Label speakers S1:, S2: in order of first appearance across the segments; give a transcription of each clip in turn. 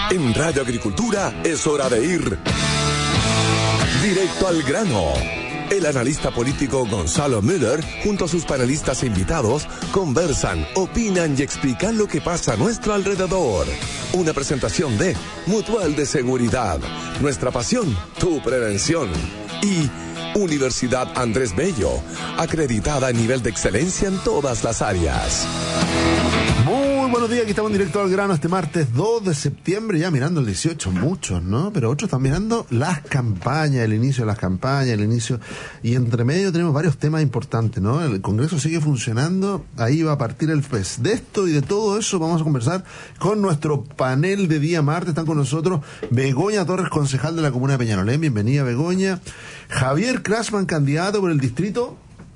S1: En Radio Agricultura es hora de ir directo al grano. El analista político Gonzalo Müller, junto a sus panelistas e invitados, conversan, opinan y explican lo que pasa a nuestro alrededor. Una presentación de Mutual de Seguridad, nuestra pasión, tu prevención. Y Universidad Andrés Bello, acreditada a nivel de excelencia en todas las áreas.
S2: Muy buenos días, aquí estamos en directo al grano este martes 2 de septiembre, ya mirando el 18, muchos, ¿no? Pero otros están mirando las campañas, el inicio de las campañas, el inicio, y entre medio tenemos varios temas importantes, ¿no? El Congreso sigue funcionando, ahí va a partir el FES. De esto y de todo eso vamos a conversar con nuestro panel de día martes. Están con nosotros Begoña Torres, concejal de la comuna de Peñalolén, bienvenida Begoña. Javier Krasman, candidato por el distrito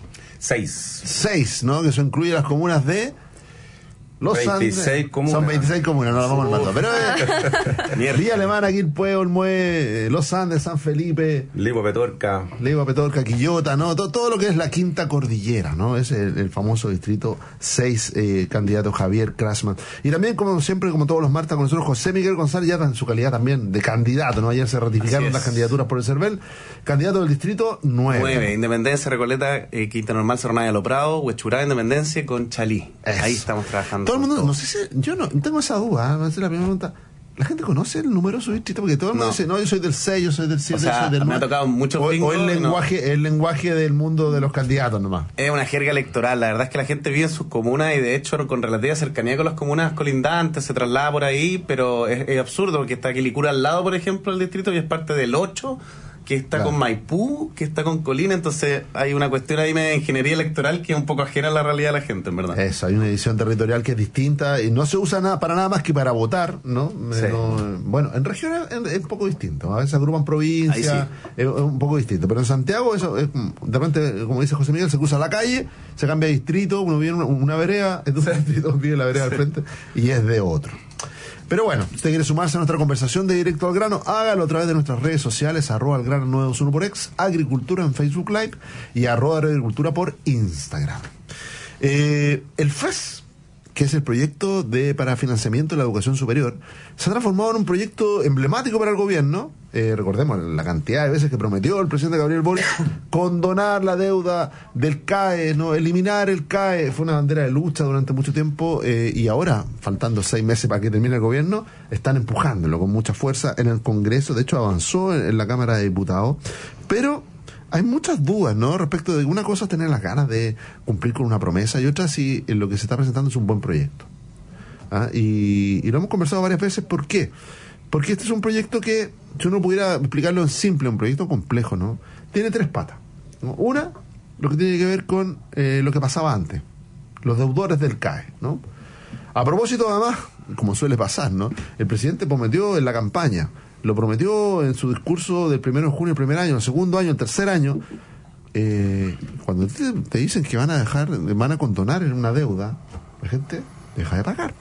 S2: 6, ¿no? Que eso incluye las comunas de Los
S3: 26
S2: Andes.
S3: comunas.
S2: Son 26 comunas, no las vamos armando. Pero Villa Alemana, Quilpué, Olmué, Los Andes, San Felipe,
S3: Leiva, Petorca,
S2: Quillota, ¿no? Todo lo que es la quinta cordillera, ¿no? Es el famoso distrito 6, candidato Javier Krasman. Y también, como siempre, como todos los martes, con nosotros José Miguel González, ya en su calidad también de candidato, ¿no? Ayer se ratificaron las candidaturas por el CERVEL. Candidato del distrito 9.
S3: Independencia, Recoleta, Quinta Normal, Cerronada, Lo Prado, Huechurá, Independencia con Chalí.
S2: Eso.
S3: Ahí estamos trabajando.
S2: Todo el mundo, no sé si, yo no tengo esa duda, no sé, la primera pregunta. ¿La gente conoce el número de su distrito? Porque todo el mundo dice, no, yo soy del 6, yo soy del 7, yo soy del 9.
S3: Me ha tocado mucho
S2: o el lenguaje del mundo de los candidatos nomás.
S3: Es una jerga electoral. La verdad es que la gente vive en sus comunas y de hecho con relativa cercanía con las comunas colindantes se traslada por ahí, pero es absurdo porque está Quilicura al lado, por ejemplo, el distrito, y es parte del 8, que está con Maipú, que está con Colina. Entonces hay una cuestión ahí de ingeniería electoral que es un poco ajena a la realidad de la gente, en verdad.
S2: Eso, hay una edición territorial que es distinta y no se usa para nada más que para votar, ¿no?
S3: Sí.
S2: Bueno, en regiones es un poco distinto, a veces agrupan provincias, sí. Es un poco distinto, pero en Santiago eso es, de repente, como dice José Miguel, se cruza la calle, se cambia de distrito, uno vive en una vereda, es de un distrito, vive en la vereda al frente y es de otro. Pero bueno, si usted quiere sumarse a nuestra conversación de Directo al Grano, hágalo a través de nuestras redes sociales, @algrano921 por X, Agricultura en Facebook Live y @agricultura por Instagram. El FES, que es el proyecto para financiamiento de la educación superior, se ha transformado en un proyecto emblemático para el gobierno. Recordemos la cantidad de veces que prometió el presidente Gabriel Boric condonar la deuda del CAE, no eliminar el CAE. Fue una bandera de lucha durante mucho tiempo, y ahora, faltando 6 meses para que termine el gobierno, están empujándolo con mucha fuerza en el Congreso. De hecho, avanzó en la Cámara de Diputados, pero hay muchas dudas, ¿no? Respecto de una cosa es tener las ganas de cumplir con una promesa y otra si lo que se está presentando es un buen proyecto. Y lo hemos conversado varias veces. ¿Por qué? Porque este es un proyecto que, si uno pudiera explicarlo en simple, un proyecto complejo, ¿no? Tiene 3 patas, ¿no? Una, lo que tiene que ver con lo que pasaba antes, los deudores del CAE, ¿no? A propósito, además, como suele pasar, ¿no? El presidente prometió en la campaña, lo prometió en su discurso del 1 de junio, el primer año, el segundo año, el tercer año. Cuando te dicen que van a condonar en una deuda, la gente deja de pagar.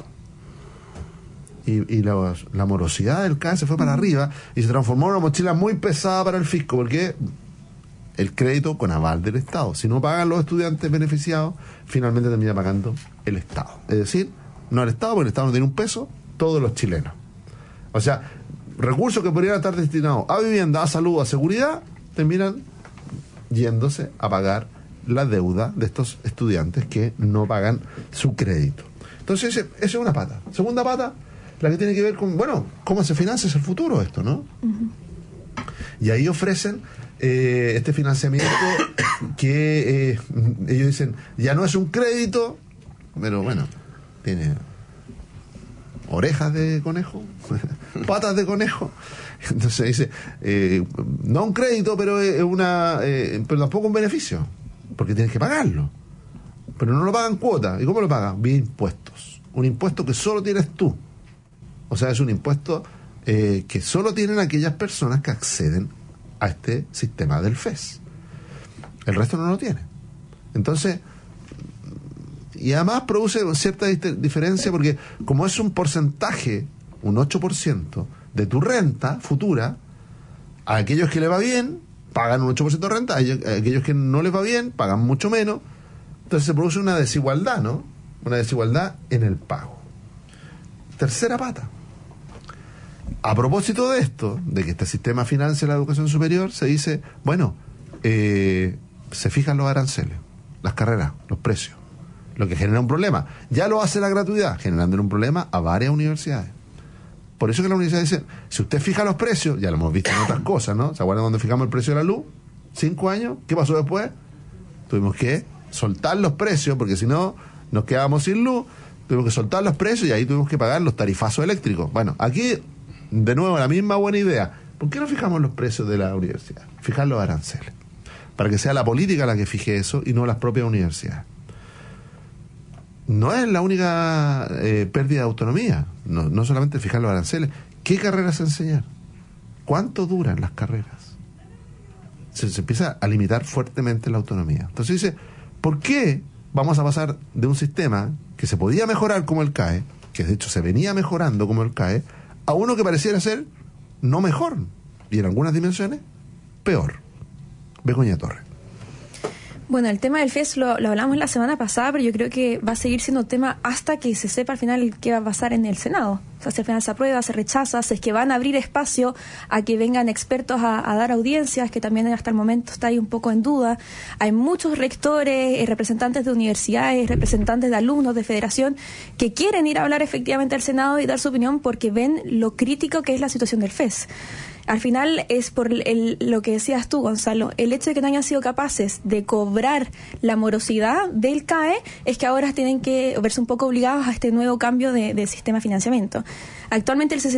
S2: Y la morosidad del CAE se fue para arriba y se transformó en una mochila muy pesada para el fisco, porque el crédito con aval del Estado, si no pagan los estudiantes beneficiados, finalmente termina pagando el Estado. Es decir, no el Estado, porque el Estado no tiene un peso, todos los chilenos. O sea, recursos que podrían estar destinados a vivienda, a salud, a seguridad, terminan yéndose a pagar la deuda de estos estudiantes que no pagan su crédito. Entonces, esa es una pata. Segunda pata, la que tiene que ver con, bueno, cómo se financia es el futuro esto, ¿no? Uh-huh. Y ahí ofrecen este financiamiento que ellos dicen, ya no es un crédito, pero bueno, tiene orejas de conejo, patas de conejo. Entonces dice, no un crédito, pero es pero tampoco un beneficio, porque tienes que pagarlo. Pero no lo pagan cuota. ¿Y cómo lo pagan? Vía impuestos. Un impuesto que solo tienes tú. O sea, es un impuesto que solo tienen aquellas personas que acceden a este sistema del FES. El resto no lo tiene. Entonces, y además produce cierta diferencia porque como es un porcentaje, un 8% de tu renta futura, a aquellos que le va bien pagan un 8% de renta, a aquellos que no les va bien pagan mucho menos. Entonces se produce una desigualdad, ¿no? Una desigualdad en el pago. Tercera pata. A propósito de esto, de que este sistema financia la educación superior, se dice, bueno, se fijan los aranceles, las carreras, los precios, lo que genera un problema. Ya lo hace la gratuidad, generando un problema a varias universidades. Por eso que la universidad dice, si usted fija los precios, ya lo hemos visto en otras cosas, ¿no? ¿Se acuerdan cuando fijamos el precio de la luz? 5 años, ¿qué pasó después? Tuvimos que soltar los precios, porque si no, nos quedábamos sin luz, tuvimos que soltar los precios y ahí tuvimos que pagar los tarifazos eléctricos. Bueno, aquí, de nuevo, la misma buena idea. ¿Por qué no fijamos los precios de la universidad? Fijar los aranceles. Para que sea la política la que fije eso y no las propias universidades. No es la única pérdida de autonomía, no solamente fijar los aranceles. ¿Qué carreras enseñar? ¿Cuánto duran las carreras? Se empieza a limitar fuertemente la autonomía. Entonces dice, ¿por qué vamos a pasar de un sistema que se podía mejorar como el CAE, que de hecho se venía mejorando como el CAE, a uno que pareciera ser no mejor, y en algunas dimensiones, peor? Begoña Torres.
S4: Bueno, el tema del FES lo hablamos la semana pasada, pero yo creo que va a seguir siendo tema hasta que se sepa al final qué va a pasar en el Senado. O sea, si al final se aprueba, se rechaza, si es que van a abrir espacio a que vengan expertos a dar audiencias, que también hasta el momento está ahí un poco en duda. Hay muchos rectores, representantes de universidades, representantes de alumnos, de federación, que quieren ir a hablar efectivamente al Senado y dar su opinión porque ven lo crítico que es la situación del FES. Al final es por lo que decías tú, Gonzalo, el hecho de que no hayan sido capaces de cobrar la morosidad del CAE es que ahora tienen que verse un poco obligados a este nuevo cambio de sistema de financiamiento. Actualmente el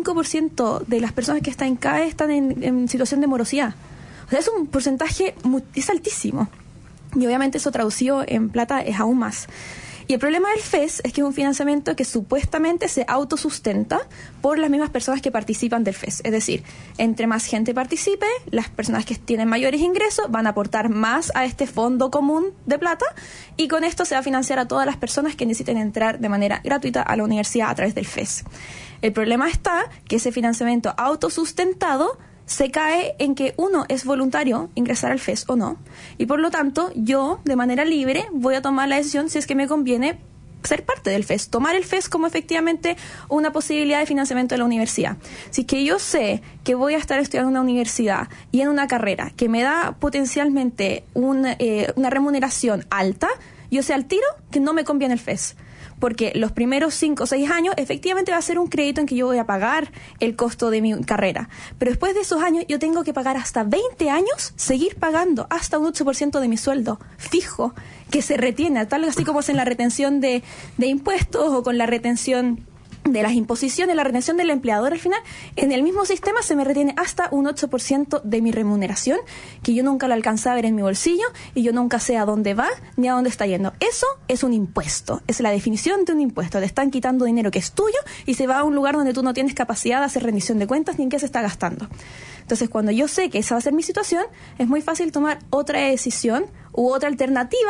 S4: 65% de las personas que están en CAE están en situación de morosidad. O sea, es un porcentaje, es altísimo. Y obviamente eso traducido en plata es aún más. Y el problema del FES es que es un financiamiento que supuestamente se autosustenta por las mismas personas que participan del FES. Es decir, entre más gente participe, las personas que tienen mayores ingresos van a aportar más a este fondo común de plata y con esto se va a financiar a todas las personas que necesiten entrar de manera gratuita a la universidad a través del FES. El problema está que ese financiamiento autosustentado se cae en que uno es voluntario ingresar al FES o no, y por lo tanto yo de manera libre voy a tomar la decisión si es que me conviene ser parte del FES, tomar el FES como efectivamente una posibilidad de financiamiento de la universidad. Si es que yo sé que voy a estar estudiando en una universidad y en una carrera que me da potencialmente una remuneración alta, yo sé al tiro que no me conviene el FES. Porque los primeros 5 o 6 años efectivamente va a ser un crédito en que yo voy a pagar el costo de mi carrera. Pero después de esos años yo tengo que pagar hasta 20 años, seguir pagando hasta un 8% de mi sueldo fijo, que se retiene, tal así como es en la retención de impuestos o con la retención de las imposiciones, la retención del empleador al final, en el mismo sistema se me retiene hasta un 8% de mi remuneración, que yo nunca lo alcanzo a ver en mi bolsillo y yo nunca sé a dónde va ni a dónde está yendo. Eso es un impuesto, es la definición de un impuesto. Te están quitando dinero que es tuyo y se va a un lugar donde tú no tienes capacidad de hacer rendición de cuentas ni en qué se está gastando. Entonces, cuando yo sé que esa va a ser mi situación, es muy fácil tomar otra decisión u otra alternativa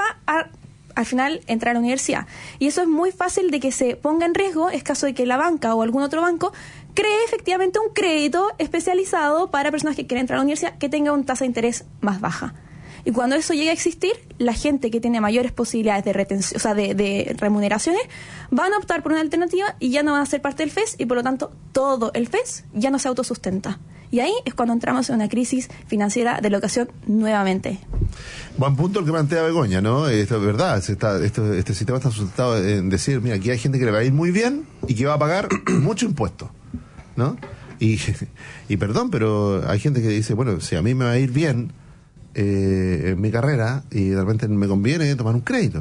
S4: al final entrar a la universidad. Y eso es muy fácil de que se ponga en riesgo, es caso de que la banca o algún otro banco cree efectivamente un crédito especializado para personas que quieren entrar a la universidad que tenga una tasa de interés más baja. Y cuando eso llegue a existir, la gente que tiene mayores posibilidades de retención, o sea, de remuneraciones, van a optar por una alternativa y ya no van a ser parte del FES y por lo tanto todo el FES ya no se autosustenta. Y ahí es cuando entramos en una crisis financiera de la educación nuevamente.
S2: Buen punto el que plantea Begoña, ¿no? Esto es verdad, este sistema está sustentado en decir, mira, aquí hay gente que le va a ir muy bien y que va a pagar mucho impuesto, ¿no? Y perdón, pero hay gente que dice, bueno, si a mí me va a ir bien en mi carrera y de repente me conviene tomar un crédito.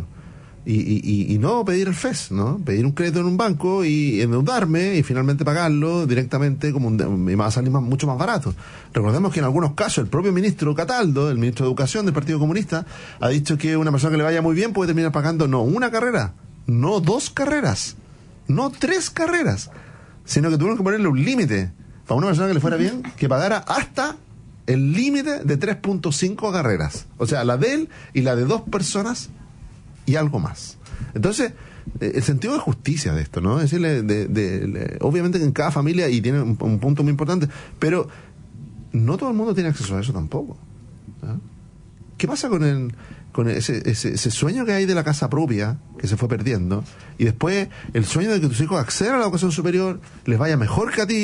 S2: Y no pedir el FES, ¿no? Pedir un crédito en un banco y endeudarme y finalmente pagarlo directamente y va a salir mucho más barato. Recordemos que en algunos casos el propio ministro Cataldo, el ministro de Educación del Partido Comunista, ha dicho que una persona que le vaya muy bien puede terminar pagando no una carrera, no 2 carreras, no 3 carreras, sino que tuvieron que ponerle un límite para una persona que le fuera bien, que pagara hasta el límite de 3.5 carreras. O sea, la de él y la de 2 personas y algo más. Entonces, el sentido de justicia de esto, ¿no? Es decir, obviamente que en cada familia, y tiene un punto muy importante, pero no todo el mundo tiene acceso a eso tampoco, ¿no? ¿Qué pasa con ese sueño que hay de la casa propia, que se fue perdiendo, y después el sueño de que tus hijos accedan a la educación superior, les vaya mejor que a ti,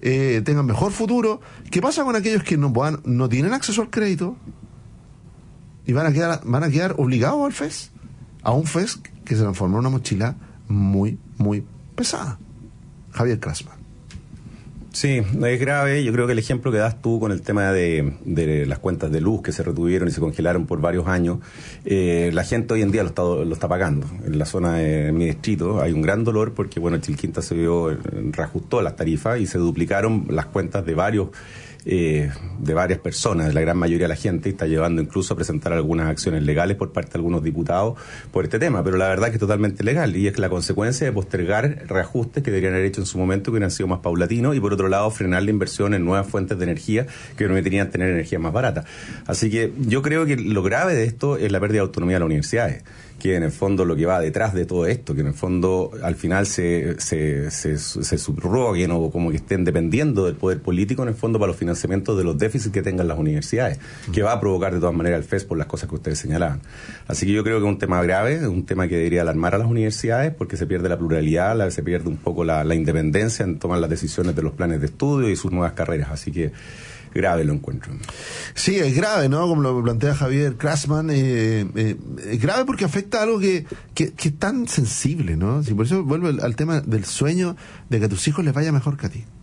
S2: tengan mejor futuro. ¿Qué pasa con aquellos que no tienen acceso al crédito y van a quedar obligados al FES? A un FES que se transformó en una mochila muy, muy pesada. Javier Krasman.
S5: Sí, es grave. Yo creo que el ejemplo que das tú con el tema de las cuentas de luz que se retuvieron y se congelaron por varios años, la gente hoy en día lo está pagando. En la zona de mi distrito hay un gran dolor porque, bueno, Chilquinta reajustó las tarifas y se duplicaron las cuentas de varias personas. La gran mayoría de la gente está llevando incluso a presentar algunas acciones legales por parte de algunos diputados por este tema, pero la verdad que es totalmente legal y es la consecuencia de postergar reajustes que deberían haber hecho en su momento, que hubieran sido más paulatinos, y por otro lado frenar la inversión en nuevas fuentes de energía que permitirían tener energía más barata. Así que yo creo que lo grave de esto es la pérdida de autonomía de las universidades, que en el fondo lo que va detrás de todo esto, que en el fondo al final se subroguen o como que estén dependiendo del poder político en el fondo para los financiamientos de los déficits que tengan las universidades, que va a provocar de todas maneras el FES por las cosas que ustedes señalaban. Así que yo creo que es un tema grave, es un tema que debería alarmar a las universidades porque se pierde la pluralidad, se pierde un poco la independencia en tomar las decisiones de los planes de estudio y sus nuevas carreras. Así que grave lo encuentro.
S2: Sí, es grave, ¿no? Como lo plantea Javier Krasman, es grave porque afecta a algo que es tan sensible, ¿no? Si por eso vuelvo al tema del sueño de que a tus hijos les vaya mejor que a ti.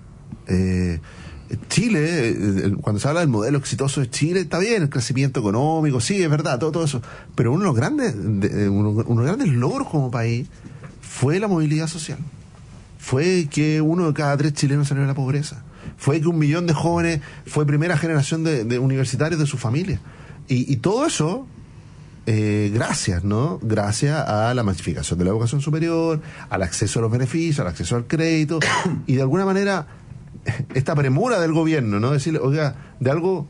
S2: Chile, cuando se habla del modelo exitoso de Chile, está bien, el crecimiento económico, sí, es verdad, todo eso, pero uno de los grandes logros como país fue la movilidad social. Fue que 1 de cada 3 chilenos salió de la pobreza. Fue que 1 millón de jóvenes fue primera generación de universitarios de su familia. Y todo eso, gracias, ¿no? Gracias a la masificación de la educación superior, al acceso a los beneficios, al acceso al crédito, y de alguna manera esta premura del gobierno, ¿no? Decirle, oiga, de algo...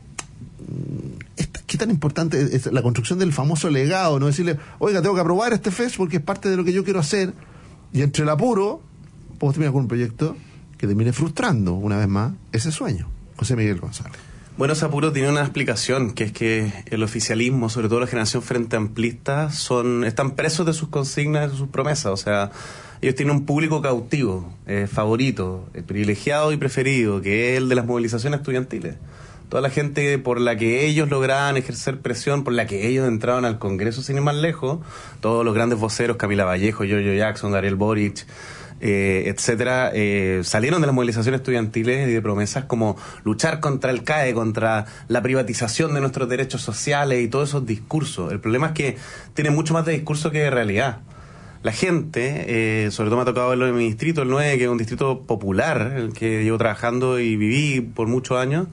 S2: ¿Qué tan importante es la construcción del famoso legado, ¿no? Decirle, oiga, tengo que aprobar este FES porque es parte de lo que yo quiero hacer, y entre el apuro podemos terminar con un proyecto que termine frustrando una vez más ese sueño. José Miguel González.
S3: Bueno, ese apuro tiene una explicación, que es que el oficialismo, sobre todo la generación frente amplista, están presos de sus consignas, de sus promesas. O sea, ellos tienen un público cautivo, favorito, privilegiado y preferido, que es el de las movilizaciones estudiantiles. Toda la gente por la que ellos lograban ejercer presión, por la que ellos entraban al Congreso sin ir más lejos, todos los grandes voceros, Camila Vallejo, Giorgio Jackson, Gabriel Boric, etcétera, salieron de las movilizaciones estudiantiles y de promesas como luchar contra el CAE, contra la privatización de nuestros derechos sociales y todos esos discursos. El problema es que tiene mucho más de discurso que de realidad. La gente, sobre todo me ha tocado verlo en mi distrito, el 9, que es un distrito popular, el que llevo trabajando y viví por muchos años,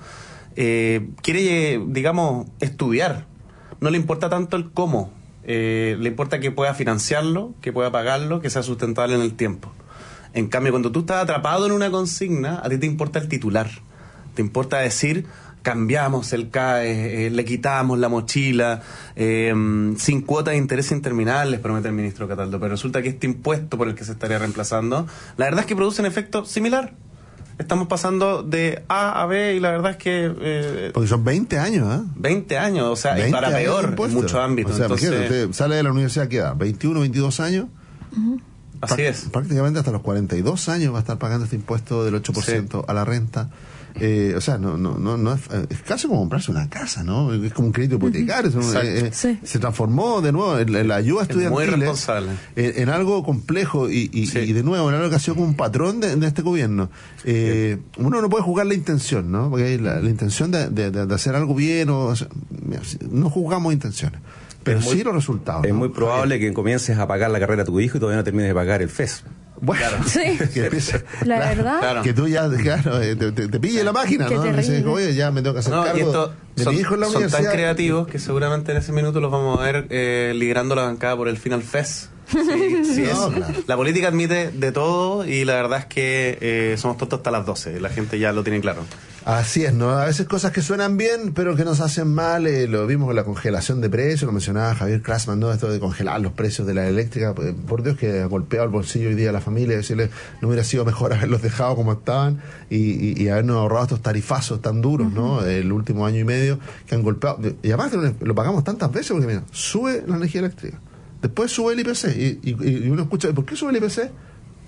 S3: quiere, digamos, estudiar. No le importa tanto el cómo, le importa que pueda financiarlo, que pueda pagarlo, que sea sustentable en el tiempo. En cambio, cuando tú estás atrapado en una consigna, a ti te importa el titular. Te importa decir, cambiamos el CAE, le quitamos la mochila, sin cuotas de interés interminables, promete el ministro Cataldo. Pero resulta que este impuesto por el que se estaría reemplazando, la verdad es que produce un efecto similar. Estamos pasando de A a B y la verdad es que...
S2: porque son 20 años, ¿eh?
S3: 20 años, o sea, y para peor en muchos ámbitos.
S2: O sea,
S3: entonces,
S2: usted sale de la universidad, ¿qué edad? 21, 22 años.
S4: Uh-huh.
S3: Así es.
S2: Prácticamente hasta los 42 años va a estar pagando este impuesto del 8% a la renta. O sea, no es casi como comprarse una casa, ¿no? Es como un crédito hipotecario. Se transformó de nuevo en la ayuda estudiantil.
S3: Muy responsable.
S2: En algo complejo y de nuevo en algo que ha sido como un patrón de este gobierno. Uno no puede juzgar la intención, ¿no? Porque la intención de hacer algo bien, no juzgamos intenciones. Pero sí los resultados.
S5: Es
S2: ¿no?
S5: muy probable que comiences a pagar la carrera a tu hijo y todavía no termines de pagar el FES.
S2: Bueno,
S4: claro. Sí. La verdad.
S2: Claro. Que tú ya, te pille la máquina, ¿no? Y dices, oye, ya me tengo que hacer cargo de mi hijo en la universidad.
S3: Son tan creativos que seguramente en ese minuto los vamos a ver liderando la bancada por el Final FES. Sí, claro. La política admite de todo y la verdad es que somos tontos hasta las 12. La gente ya lo tiene claro.
S2: Así es, ¿no? A veces cosas que suenan bien, pero que nos hacen mal. Lo vimos con la congelación de precios, lo mencionaba Javier Krasman, ¿no? Esto de congelar los precios de la eléctrica. Por Dios, que ha golpeado el bolsillo hoy día a la familia. Decirle, no hubiera sido mejor haberlos dejado como estaban y habernos ahorrado estos tarifazos tan duros, ¿no? El último año y medio que han golpeado. Y además lo pagamos tantas veces porque, mira, sube la energía eléctrica. Después sube el IPC y uno escucha, ¿por qué sube el IPC?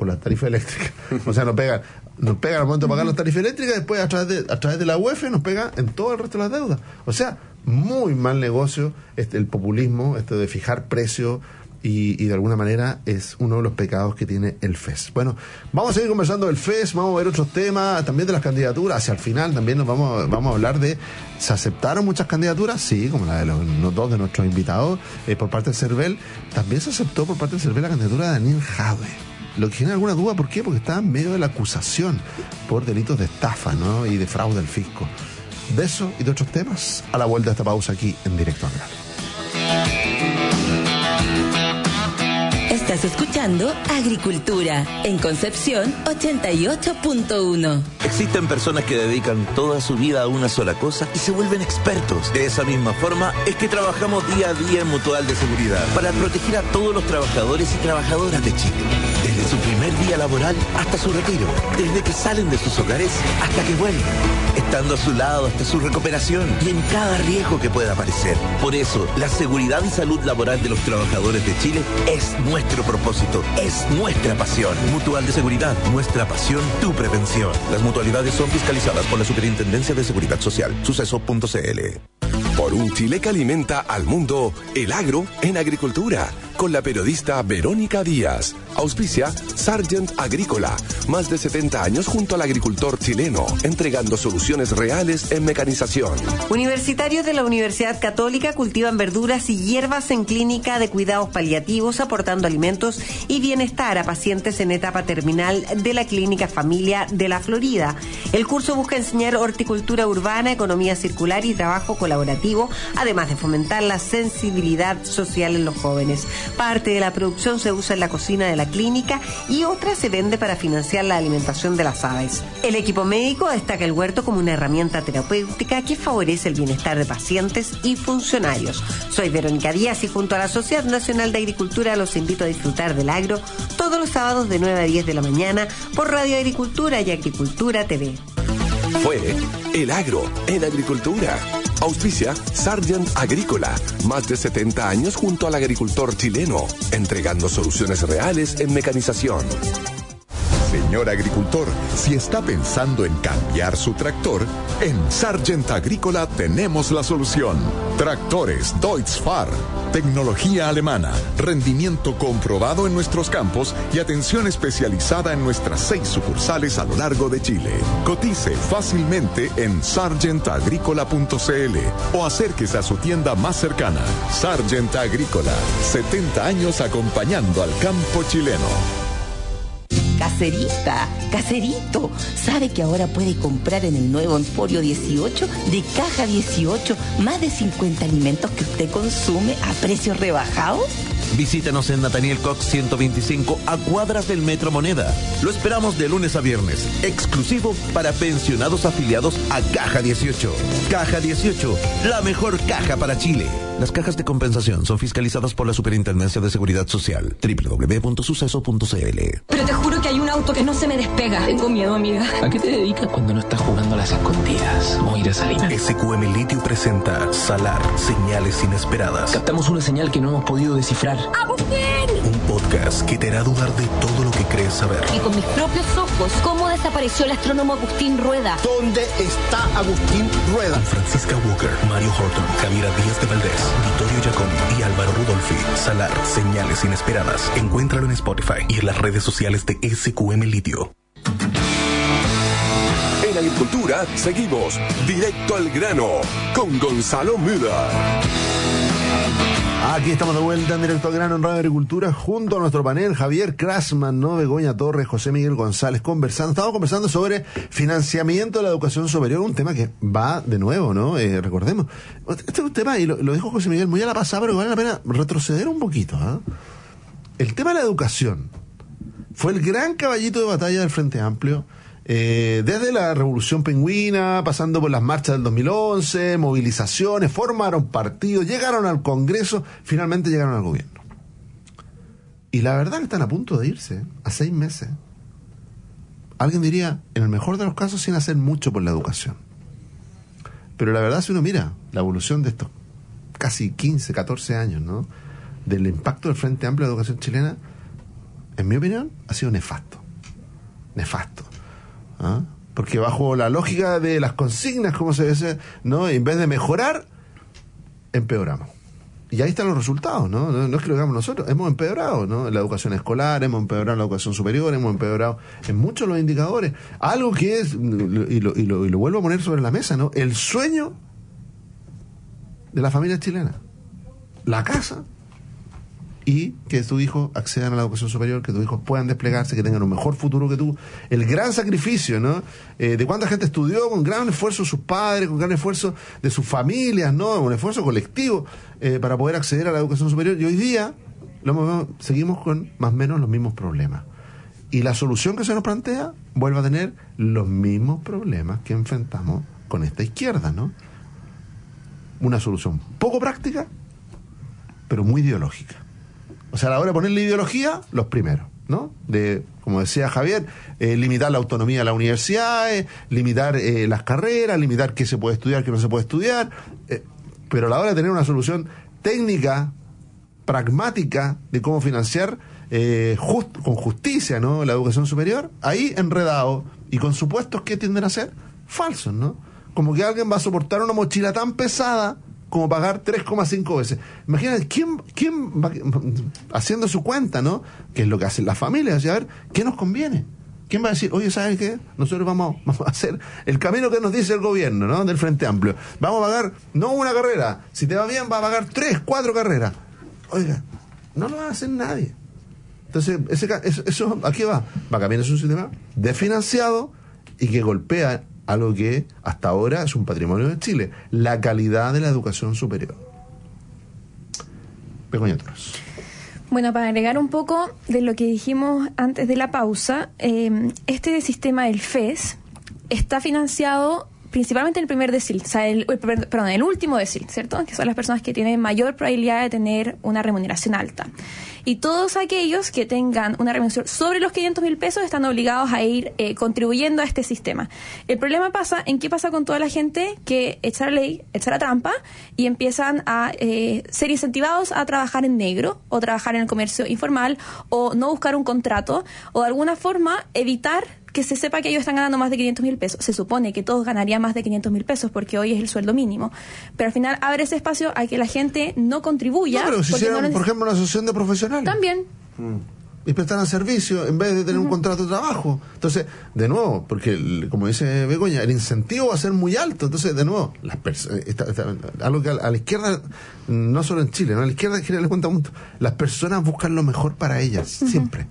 S2: por la tarifa eléctrica. O sea, nos pegan al momento de pagar la tarifa eléctrica, después a través de la UEF nos pega en todo el resto de las deudas. O sea, muy mal negocio el populismo, de fijar precios, y de alguna manera es uno de los pecados que tiene el FES. Bueno, vamos a seguir conversando del FES, vamos a ver otros temas, también de las candidaturas. Hacia el final también nos vamos a hablar de, ¿se aceptaron muchas candidaturas? Sí, como la de los dos de nuestros invitados por parte del CERVEL. También se aceptó por parte del CERVEL la candidatura de Daniel Jadwe. Lo que genera alguna duda, ¿por qué? Porque está en medio de la acusación por delitos de estafa, ¿no? Y de fraude al fisco. De eso y de otros temas, a la vuelta de esta pausa aquí en Directo al Grano.
S6: Estás escuchando Agricultura en Concepción 88.1.
S7: Existen personas que dedican toda su vida a una sola cosa y se vuelven expertos. De esa misma forma es que trabajamos día a día en Mutual de Seguridad para proteger a todos los trabajadores y trabajadoras de Chile. Desde su primer día laboral hasta su retiro, desde que salen de sus hogares hasta que vuelven, estando a su lado hasta su recuperación y en cada riesgo que pueda aparecer. Por eso, la seguridad y salud laboral de los trabajadores de Chile es nuestro propósito, es nuestra pasión. Mutual de Seguridad, nuestra pasión, tu prevención. Las mutualidades son fiscalizadas por la Superintendencia de Seguridad Social. Suceso.cl.
S1: Por un Chile que alimenta al mundo, el agro en agricultura, con la periodista Verónica Díaz. Auspicia Sargent Agrícola, más de 70 años junto al agricultor chileno, entregando soluciones reales en mecanización.
S8: Universitarios de la Universidad Católica cultivan verduras y hierbas en clínica de cuidados paliativos, aportando alimentos y bienestar a pacientes en etapa terminal de la Clínica Familia de la Florida. El curso busca enseñar horticultura urbana, economía circular y trabajo colaborativo, además de fomentar la sensibilidad social en los jóvenes. Parte de la producción se usa en la cocina de la clínica y otra se vende para financiar la alimentación de las aves. El equipo médico destaca el huerto como una herramienta terapéutica que favorece el bienestar de pacientes y funcionarios. Soy Verónica Díaz y junto a la Sociedad Nacional de Agricultura los invito a disfrutar del agro todos los sábados de 9 a 10 de la mañana por Radio Agricultura y Agricultura TV.
S1: Fue El Agro en Agricultura. Auspicia Sargent Agrícola, más de 70 años junto al agricultor chileno, entregando soluciones reales en mecanización.
S9: Señor agricultor, si está pensando en cambiar su tractor, en Sargent Agrícola tenemos la solución. Tractores Deutz-Fahr, tecnología alemana, rendimiento comprobado en nuestros campos y atención especializada en nuestras 6 sucursales a lo largo de Chile. Cotice fácilmente en sargentagricola.cl o acérquese a su tienda más cercana. Sargent Agrícola, 70 años acompañando al campo chileno.
S6: Caserito, ¿sabe que ahora puede comprar en el nuevo Emporio 18 de Caja 18 más de 50 alimentos que usted consume a precios rebajados?
S7: Visítanos en Nathaniel Cox 125 a cuadras del Metro Moneda. Lo esperamos de lunes a viernes, exclusivo para pensionados afiliados a Caja 18. Caja 18, la mejor caja para Chile. Las cajas de compensación son fiscalizadas por la Superintendencia de Seguridad Social. www.suceso.cl.
S10: Pero te juro que hay un auto que no se me despega. Tengo miedo, amiga.
S11: ¿A qué te dedicas cuando no estás jugando a las escondidas, Moira Salinas?
S7: SQM Litio presenta Salar, señales inesperadas.
S11: Captamos una señal que no hemos podido descifrar.
S10: ¡Agustín!
S7: Un podcast que te hará dudar de todo lo que crees saber.
S10: Y con mis propios ojos, ¿cómo desapareció el astrónomo Agustín Rueda?
S12: ¿Dónde está Agustín Rueda?
S7: Francisca Walker, Mario Horton, Javiera Díaz de Valdés, Vittorio Giacomi y Álvaro Rudolfi. Salar, señales inesperadas. Encuéntralo en Spotify y en las redes sociales de SQM Litio.
S1: En Agricultura seguimos directo al grano con Gonzalo Müller.
S2: Aquí estamos de vuelta en Directo al Grano en Radio Agricultura junto a nuestro panel Javier Krasman, ¿no? Begoña Torres, José Miguel González Estamos conversando sobre financiamiento de la educación superior, un tema que va de nuevo, ¿no? Recordemos. Este es un tema, y lo dijo José Miguel muy a la pasada, pero vale la pena retroceder un poquito, ¿eh? El tema de la educación fue el gran caballito de batalla del Frente Amplio. Desde la Revolución Pingüina, pasando por las marchas del 2011, movilizaciones, formaron partidos, llegaron al Congreso, finalmente llegaron al gobierno. Y la verdad que están a punto de irse, a 6 meses. Alguien diría, en el mejor de los casos, sin hacer mucho por la educación. Pero la verdad, si uno mira la evolución de estos casi 15, 14 años, ¿no? Del impacto del Frente Amplio de la educación chilena, en mi opinión, ha sido nefasto. Nefasto. ¿Ah? Porque bajo la lógica de las consignas, como se dice, ¿no? En vez de mejorar, empeoramos. Y ahí están los resultados, ¿no? No es que lo hagamos nosotros, hemos empeorado, ¿no? En la educación escolar, hemos empeorado en la educación superior, hemos empeorado en muchos los indicadores. Algo que es, y lo vuelvo a poner sobre la mesa, ¿no? El sueño de la familia chilena. La casa, y que tus hijos accedan a la educación superior, que tus hijos puedan desplegarse, que tengan un mejor futuro que tú. El gran sacrificio, ¿no? De cuánta gente estudió con gran esfuerzo de sus padres, con gran esfuerzo de sus familias, ¿no? Un esfuerzo colectivo para poder acceder a la educación superior. Y hoy día seguimos con más o menos los mismos problemas. Y la solución que se nos plantea vuelve a tener los mismos problemas que enfrentamos con esta izquierda, ¿no? Una solución poco práctica, pero muy ideológica. O sea, a la hora de ponerle ideología, los primeros, ¿no? De, como decía Javier, limitar la autonomía de las universidades, limitar las carreras, limitar qué se puede estudiar, qué no se puede estudiar, pero a la hora de tener una solución técnica, pragmática, de cómo financiar con justicia, ¿no? La educación superior, ahí enredado, y con supuestos que tienden a ser falsos, ¿no? Como que alguien va a soportar una mochila tan pesada como pagar 3,5 veces. Imagínate, ¿quién va haciendo su cuenta, ¿no? Que es lo que hacen las familias, y a ver, ¿qué nos conviene? ¿Quién va a decir, oye, ¿sabes qué? Nosotros vamos a hacer el camino que nos dice el gobierno, ¿no? Del Frente Amplio. Vamos a pagar, no una carrera, si te va bien, va a pagar 3, 4 carreras. Oiga, no lo va a hacer nadie. Entonces, eso ¿a qué va? Va a cambiar un sistema desfinanciado y que golpea algo que hasta ahora es un patrimonio de Chile, la calidad de la educación superior. Begoña Torres.
S4: Bueno, para agregar un poco de lo que dijimos antes de la pausa, este sistema del FES está financiado principalmente en el primer decil, o sea, el último decil, ¿cierto? Que son las personas que tienen mayor probabilidad de tener una remuneración alta. Y todos aquellos que tengan una remuneración sobre los 500.000 pesos están obligados a ir contribuyendo a este sistema. El problema pasa en qué pasa con toda la gente que echa la ley, echa la trampa y empiezan a ser incentivados a trabajar en negro o trabajar en el comercio informal o no buscar un contrato o de alguna forma evitar que se sepa que ellos están ganando más de 500.000 pesos. Se supone que todos ganarían más de 500.000 pesos porque hoy es el sueldo mínimo. Pero al final abre ese espacio a que la gente no contribuya.
S2: No, pero si hicieran, por ejemplo, una asociación de profesionales.
S4: También.
S2: Y prestaran servicio en vez de tener un contrato de trabajo. Entonces, de nuevo, porque como dice Begoña, el incentivo va a ser muy alto. Entonces, de nuevo, algo que a la izquierda, no solo en Chile, ¿no? A la izquierda quiere darle cuenta mucho. Las personas buscan lo mejor para ellas, siempre.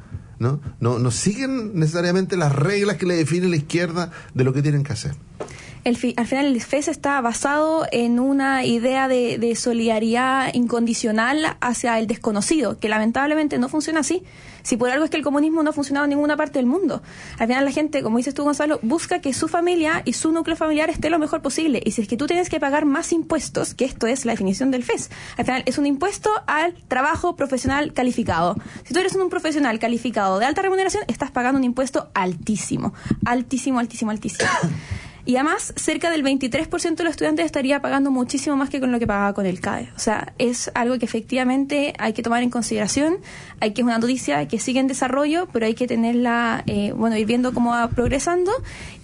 S2: No siguen necesariamente las reglas que le define la izquierda de lo que tienen que hacer.
S4: Al final el FES está basado en una idea de solidaridad incondicional hacia el desconocido, que lamentablemente no funciona así. Si por algo es que el comunismo no ha funcionado en ninguna parte del mundo. Al final la gente, como dices tú, Gonzalo, busca que su familia y su núcleo familiar esté lo mejor posible. Y si es que tú tienes que pagar más impuestos, que esto es la definición del FES, al final es un impuesto al trabajo profesional calificado. Si tú eres un profesional calificado de alta remuneración, estás pagando un impuesto altísimo. Altísimo, altísimo, altísimo. Y además, cerca del 23% de los estudiantes estaría pagando muchísimo más que con lo que pagaba con el CAE. O sea, es algo que efectivamente hay que tomar en consideración. Hay que es una noticia que sigue en desarrollo, pero hay que tenerla, ir viendo cómo va progresando.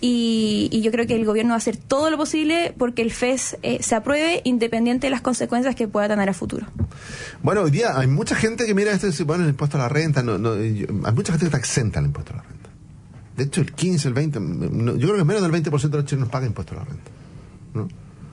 S4: Y yo creo que el gobierno va a hacer todo lo posible porque el FES se apruebe independiente de las consecuencias que pueda tener a futuro.
S2: Bueno, hoy día hay mucha gente que mira el impuesto a la renta. Hay mucha gente que está exenta al impuesto a la renta. De hecho, el 15, el 20, yo creo que menos del 20% de los chilenos paga impuesto a la renta, ¿no?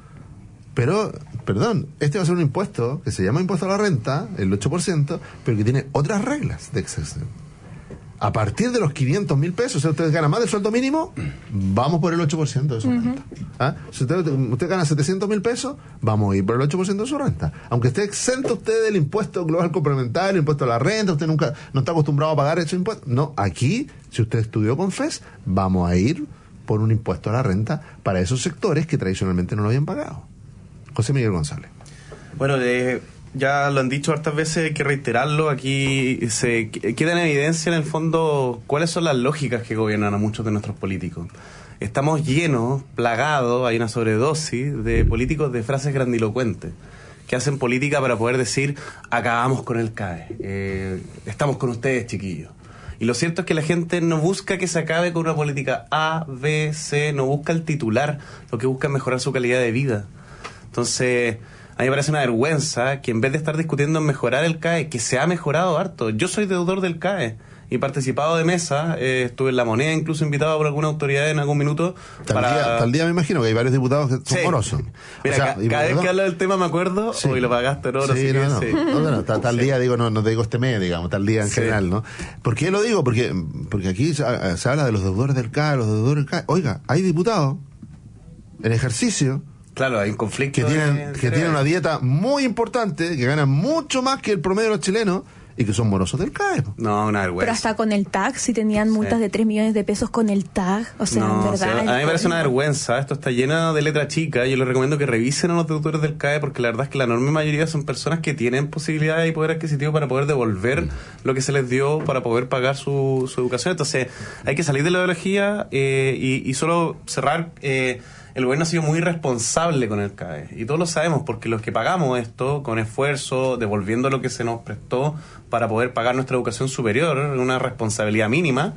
S2: Pero, perdón, este va a ser un impuesto que se llama impuesto a la renta, el 8%, pero que tiene otras reglas de exención. A partir de los 500.000 pesos, o sea, ustedes ganan más del sueldo mínimo, vamos por el 8% de su renta. ¿Ah? Si usted gana 700.000 pesos, vamos a ir por el 8% de su renta. Aunque esté exento usted del impuesto global complementario, el impuesto a la renta, usted nunca no está acostumbrado a pagar ese impuesto. No, aquí, si usted estudió con FES, vamos a ir por un impuesto a la renta para esos sectores que tradicionalmente no lo habían pagado. José Miguel González.
S3: Bueno, ya lo han dicho hartas veces, hay que reiterarlo. Aquí se queda en evidencia, en el fondo, cuáles son las lógicas que gobiernan a muchos de nuestros políticos. Estamos llenos, plagados, hay una sobredosis de políticos de frases grandilocuentes que hacen política para poder decir, acabamos con el CAE, estamos con ustedes, chiquillos. Y lo cierto es que la gente no busca que se acabe con una política A, B, C, no busca el titular, lo que busca es mejorar su calidad de vida. Entonces, a mí me parece una vergüenza que en vez de estar discutiendo en mejorar el CAE, que se ha mejorado harto. Yo soy deudor del CAE y participado de mesa, estuve en La Moneda, incluso invitado por alguna autoridad en algún minuto.
S2: Tal día me imagino que hay varios diputados que son morosos.
S3: Mira, cada vez que hablo del tema me acuerdo, hoy lo pagaste en oro.
S2: Tal día, digo, no te digo este mes, digamos, tal día en general, ¿no? ¿Por qué lo digo? Porque aquí se habla de los deudores del CAE, Oiga, hay diputados en ejercicio.
S3: Claro, hay un conflicto.
S2: Que tienen una dieta muy importante, que ganan mucho más que el promedio de los chilenos y que son morosos del CAE.
S3: No, una vergüenza.
S4: Pero hasta con el TAG, si tenían multas de 3 millones de pesos con el TAG, o sea, en verdad.
S3: A mí me parece una vergüenza. Esto está lleno de letra chica. Yo les recomiendo que revisen a los deudores del CAE, porque la verdad es que la enorme mayoría son personas que tienen posibilidades y poder adquisitivo para poder devolver lo que se les dio para poder pagar su educación. Entonces, hay que salir de la ideología y solo cerrar. El gobierno ha sido muy irresponsable con el CAE, y todos lo sabemos, porque los que pagamos esto con esfuerzo, devolviendo lo que se nos prestó para poder pagar nuestra educación superior, una responsabilidad mínima,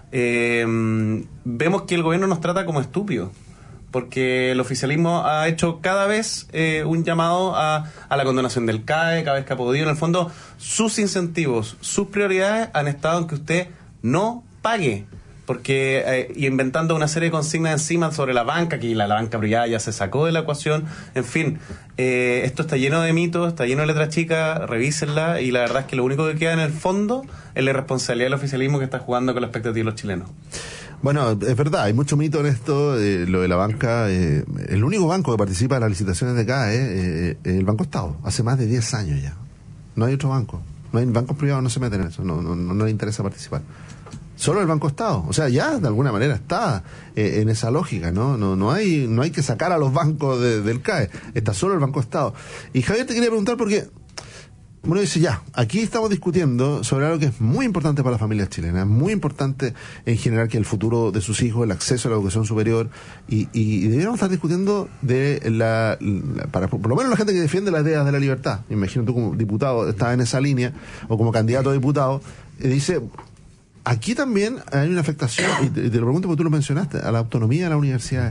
S3: vemos que el gobierno nos trata como estúpidos, porque el oficialismo ha hecho cada vez un llamado a la condonación del CAE, cada vez que ha podido. En el fondo, sus incentivos, sus prioridades han estado en que usted no pague, porque inventando una serie de consignas encima sobre la banca, que la banca privada ya se sacó de la ecuación. En fin, esto está lleno de mitos, está lleno de letras chicas, revísenla, y la verdad es que lo único que queda en el fondo es la irresponsabilidad del oficialismo que está jugando con la expectativa de los chilenos.
S2: Bueno, es verdad, hay mucho mito en esto, lo de la banca. El único banco que participa en las licitaciones de CAE es el Banco Estado, hace más de 10 años ya. No hay otro banco, no hay bancos privados, no se meten en eso, no les interesa participar. Solo el Banco Estado, o sea, ya de alguna manera está en esa lógica, no hay que sacar a los bancos del CAE, está solo el Banco Estado. Y Javier, te quería preguntar, porque uno dice, aquí estamos discutiendo sobre algo que es muy importante para las familias chilenas, muy importante en general, que el futuro de sus hijos, el acceso a la educación superior, y deberíamos estar discutiendo de para por lo menos la gente que defiende las ideas de la libertad. Me imagino tú como diputado estás en esa línea, o como candidato a diputado, dice... Aquí también hay una afectación, y te lo pregunto porque tú lo mencionaste, a la autonomía de las universidades.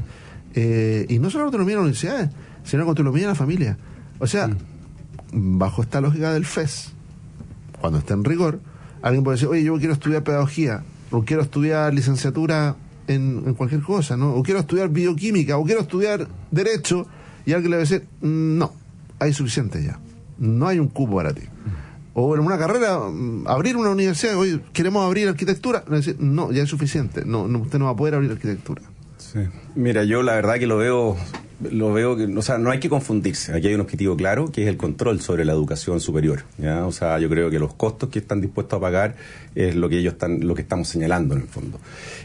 S2: Y no solo a la autonomía de las universidades, sino a la autonomía de la familia. O sea, bajo esta lógica del FES, cuando está en rigor, alguien puede decir, oye, yo quiero estudiar pedagogía, o quiero estudiar licenciatura en cualquier cosa, ¿no? O quiero estudiar bioquímica, o quiero estudiar derecho, y alguien le va a decir, no, hay suficiente ya, no hay un cupo para ti. O en una carrera, abrir una universidad, oye, queremos abrir arquitectura, no, ya es suficiente, no, usted no va a poder abrir arquitectura.
S5: Sí. Mira, yo la verdad que lo veo que, o sea, no hay que confundirse. Aquí hay un objetivo claro, que es el control sobre la educación superior, ¿ya? O sea, yo creo que los costos que están dispuestos a pagar es lo que estamos señalando en el fondo.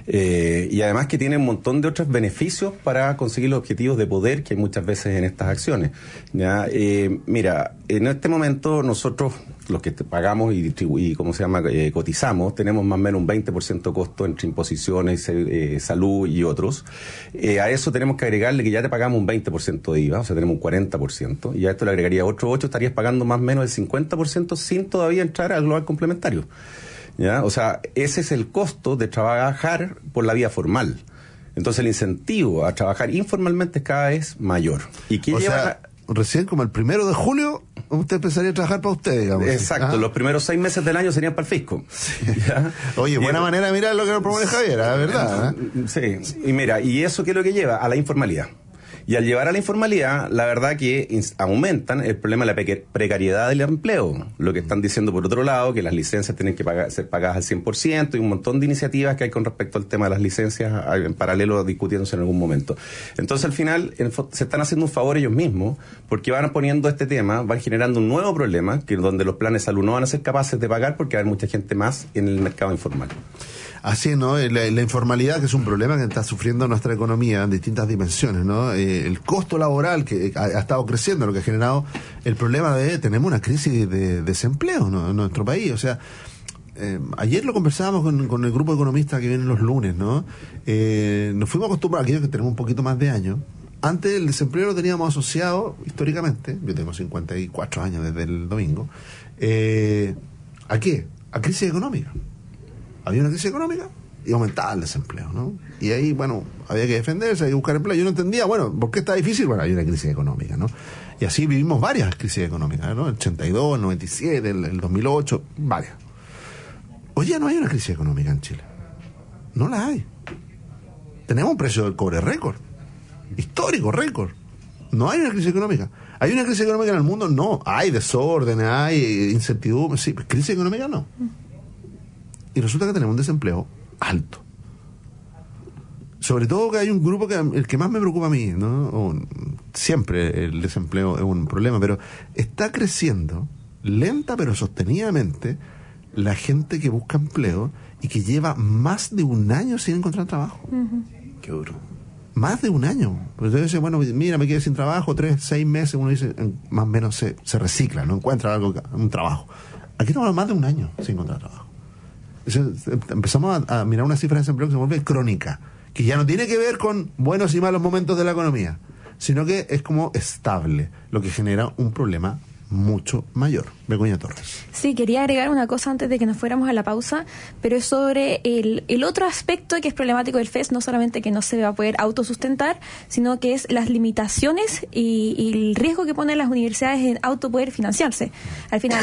S5: Y además que tiene un montón de otros beneficios para conseguir los objetivos de poder que hay muchas veces en estas acciones, ¿ya? Mira, en este momento nosotros, los que pagamos y cotizamos, tenemos más o menos un 20% costo entre imposiciones, salud y otros. A eso tenemos que agregarle que ya te pagamos un 20% de IVA, o sea, tenemos un 40%, y a esto le agregaría otro 8%, estarías pagando más o menos el 50% sin todavía entrar al global complementario, ¿ya? O sea, ese es el costo de trabajar por la vía formal. Entonces el incentivo a trabajar informalmente es cada vez mayor. ¿Y qué lleva?
S2: Recién como el 1 de julio usted empezaría a trabajar para usted, digamos.
S5: Exacto, los primeros 6 meses del año serían para el fisco.
S2: Sí. Oye, buena manera de mirar lo que nos propone Javier, la verdad.
S5: Sí, y mira, ¿y eso qué es lo que lleva? A la informalidad. Y al llevar a la informalidad, la verdad que aumentan el problema de la precariedad del empleo. Lo que están diciendo por otro lado, que las licencias tienen que ser pagadas al 100%, y un montón de iniciativas que hay con respecto al tema de las licencias en paralelo discutiéndose en algún momento. Entonces al final se están haciendo un favor ellos mismos, porque van poniendo este tema, van generando un nuevo problema, donde los planes de salud no van a ser capaces de pagar porque va a haber mucha gente más en el mercado informal.
S2: Así, ¿no? La informalidad, que es un problema que está sufriendo nuestra economía en distintas dimensiones, ¿no? El costo laboral que ha estado creciendo, lo que ha generado el problema tenemos una crisis de desempleo, ¿no?, en nuestro país. O sea, ayer lo conversábamos con el grupo de economistas que vienen los lunes, ¿no? Nos fuimos acostumbrados, aquellos que tenemos un poquito más de años. Antes el desempleo lo teníamos asociado históricamente, yo tengo 54 años desde el domingo, ¿a qué? A crisis económica. había una crisis económica y aumentaba el desempleo, ¿no? Y ahí, bueno, había que defenderse, había que buscar empleo. Yo no entendía, bueno, ¿por qué está difícil? Bueno, hay una crisis económica, ¿no? Y así vivimos varias crisis económicas, ¿no? El 82, el 97, el 2008, varias. Hoy ya no hay una crisis económica en Chile. No la hay. Tenemos un precio del cobre récord. Histórico récord. No hay una crisis económica. ¿Hay una crisis económica en el mundo? No. Hay desorden, hay incertidumbre. Sí, crisis económica no. Y resulta que tenemos un desempleo alto. Sobre todo que hay un grupo que el que más me preocupa a mí, ¿no? Siempre el desempleo es un problema, pero está creciendo lenta pero sostenidamente la gente que busca empleo y que lleva más de un año sin encontrar trabajo.
S3: Qué duro.
S2: Más de un año. Pues entonces dice, bueno, mira, me quedé sin trabajo 3, 6 meses, uno dice, más o menos se recicla, no encuentra un trabajo. Aquí estamos más de un año sin encontrar trabajo. Entonces, empezamos a mirar una cifra de desempleo que se vuelve crónica, que ya no tiene que ver con buenos y malos momentos de la economía, sino que es como estable, lo que genera un problema mucho mayor. Begoña Torres.
S4: Sí, quería agregar una cosa antes de que nos fuéramos a la pausa, pero es sobre el otro aspecto que es problemático del FES, no solamente que no se va a poder autosustentar, sino que es las limitaciones y el riesgo que ponen las universidades en poder financiarse. Al final,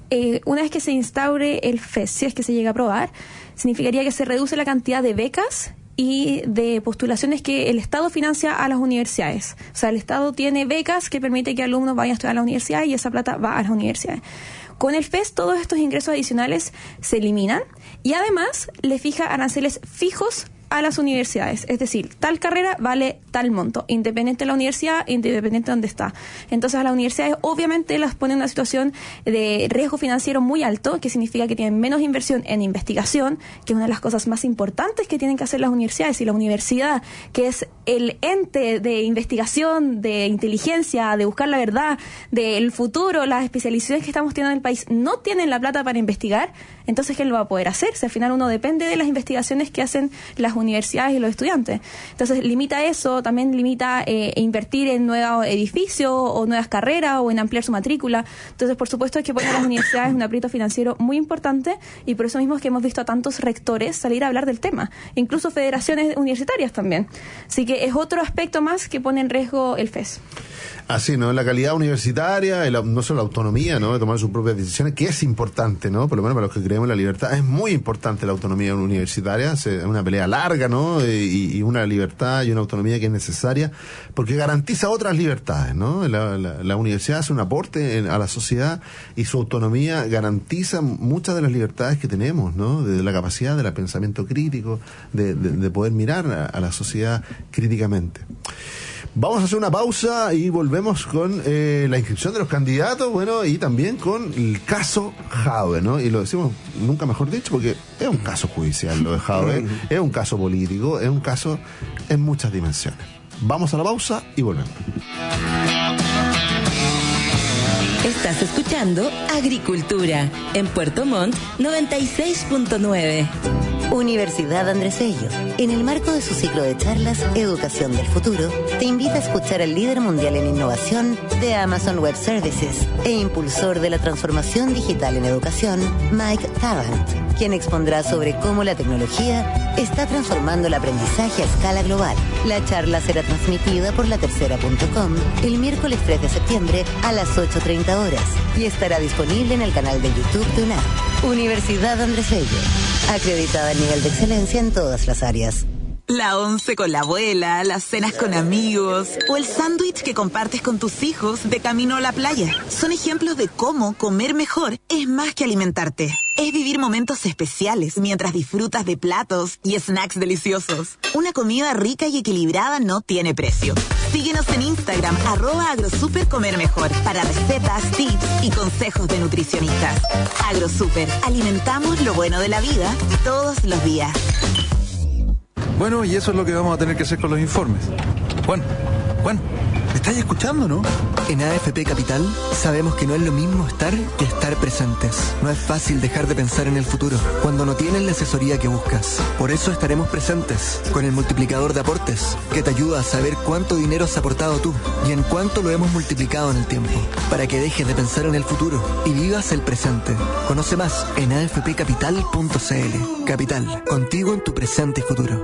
S4: una vez que se instaure el FES, si es que se llega a aprobar, significaría que se reduce la cantidad de becas y de postulaciones que el Estado financia a las universidades. O sea, el Estado tiene becas que permite que alumnos vayan a estudiar a la universidad y esa plata va a las universidades. Con el FES todos estos ingresos adicionales se eliminan y además le fija aranceles fijos a las universidades, es decir, tal carrera vale tal monto, independiente de la universidad, independiente de dónde está. Entonces a las universidades obviamente las ponen en una situación de riesgo financiero muy alto, que significa que tienen menos inversión en investigación, que es una de las cosas más importantes que tienen que hacer las universidades. Y la universidad, que es el ente de investigación, de inteligencia, de buscar la verdad, del futuro, las especializaciones que estamos teniendo en el país, no tienen la plata para investigar, entonces ¿qué lo va a poder hacer? Si al final uno depende de las investigaciones que hacen las universidades y los estudiantes. Entonces limita eso, también limita invertir en nuevos edificios o nuevas carreras o en ampliar su matrícula. Entonces, por supuesto, es que pone a las universidades un aprieto financiero muy importante y por eso mismo es que hemos visto a tantos rectores salir a hablar del tema, incluso federaciones universitarias también. Así que es otro aspecto más que pone en riesgo el FES.
S2: Así, ¿no? La calidad universitaria, no solo la autonomía, ¿no? De tomar sus propias decisiones, que es importante, ¿no? Por lo menos para los que creemos en la libertad, es muy importante la autonomía universitaria, es una pelea larga, ¿no? Y una libertad y una autonomía que es necesaria, porque garantiza otras libertades, ¿no? La universidad hace un aporte a la sociedad y su autonomía garantiza muchas de las libertades que tenemos, ¿no? De la capacidad del pensamiento crítico, de poder mirar a la sociedad críticamente. Vamos a hacer una pausa y volvemos con la inscripción de los candidatos, bueno, y también con el caso Jadwe, ¿no? Y lo decimos nunca mejor dicho porque es un caso judicial lo de Jadwe, es un caso político, es un caso en muchas dimensiones. Vamos a la pausa y volvemos.
S6: Estás escuchando Agricultura en Puerto Montt 96.9. Universidad Andrés Bello, en el marco de su ciclo de charlas Educación del Futuro, te invita a escuchar al líder mundial en innovación de Amazon Web Services e impulsor de la transformación digital en educación, Mike Tarrant, quien expondrá sobre cómo la tecnología está transformando el aprendizaje a escala global. La charla será transmitida por latercera.com el miércoles 3 de septiembre a las 8:30 horas y estará disponible en el canal de YouTube de UNAM. Universidad Andrés Bello, acreditada al nivel de excelencia en todas las áreas.
S13: La once con la abuela, las cenas con amigos o el sándwich que compartes con tus hijos de camino a la playa. Son ejemplos de cómo comer mejor es más que alimentarte. Es vivir momentos especiales mientras disfrutas de platos y snacks deliciosos. Una comida rica y equilibrada no tiene precio. Síguenos en Instagram, @agrosupercomermejor, para recetas, tips y consejos de nutricionistas. AgroSuper, alimentamos lo bueno de la vida todos los días.
S14: Bueno, y eso es lo que vamos a tener que hacer con los informes. Juan, ¿Me estás escuchando, no?
S15: En AFP Capital sabemos que no es lo mismo estar que estar presentes. No es fácil dejar de pensar en el futuro cuando no tienes la asesoría que buscas. Por eso estaremos presentes con el multiplicador de aportes, que te ayuda a saber cuánto dinero has aportado tú y en cuánto lo hemos multiplicado en el tiempo, para que dejes de pensar en el futuro y vivas el presente. Conoce más en afpcapital.cl. Capital, contigo en tu presente y futuro.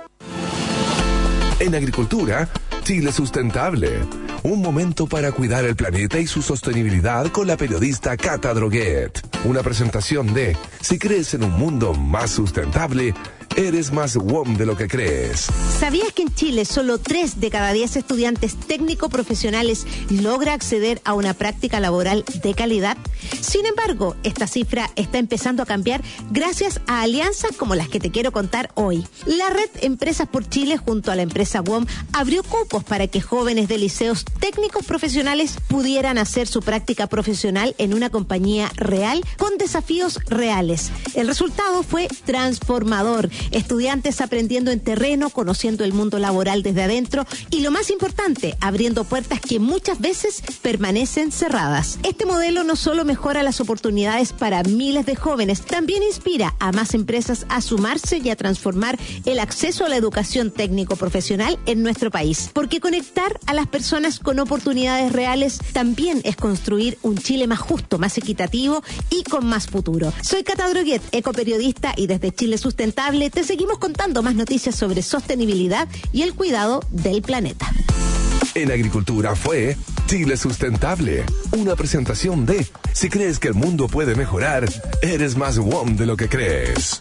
S1: En agricultura, Chile Sustentable. Un momento para cuidar el planeta y su sostenibilidad con la periodista Cata Droguet. Una presentación de Si crees en un mundo más sustentable, eres más WOM de lo que crees.
S16: ¿Sabías que en Chile solo 3 de cada 10 estudiantes técnico-profesionales logra acceder a una práctica laboral de calidad? Sin embargo, esta cifra está empezando a cambiar gracias a alianzas como las que te quiero contar hoy. La red Empresas por Chile junto a la empresa WOM abrió cupos para que jóvenes de liceos técnicos profesionales pudieran hacer su práctica profesional en una compañía real con desafíos reales. El resultado fue transformador. Estudiantes aprendiendo en terreno, conociendo el mundo laboral desde adentro y, lo más importante, abriendo puertas que muchas veces permanecen cerradas. Este modelo no solo mejora las oportunidades para miles de jóvenes, también inspira a más empresas a sumarse y a transformar el acceso a la educación técnico-profesional en nuestro país. Porque conectar a las personas con oportunidades reales también es construir un Chile más justo, más equitativo y con más futuro. Soy Cata Droguet, ecoperiodista, y desde Chile Sustentable te seguimos contando más noticias sobre sostenibilidad y el cuidado del planeta.
S1: En agricultura fue Chile Sustentable. Una presentación de Si crees que el mundo puede mejorar, eres más WOM de lo que crees.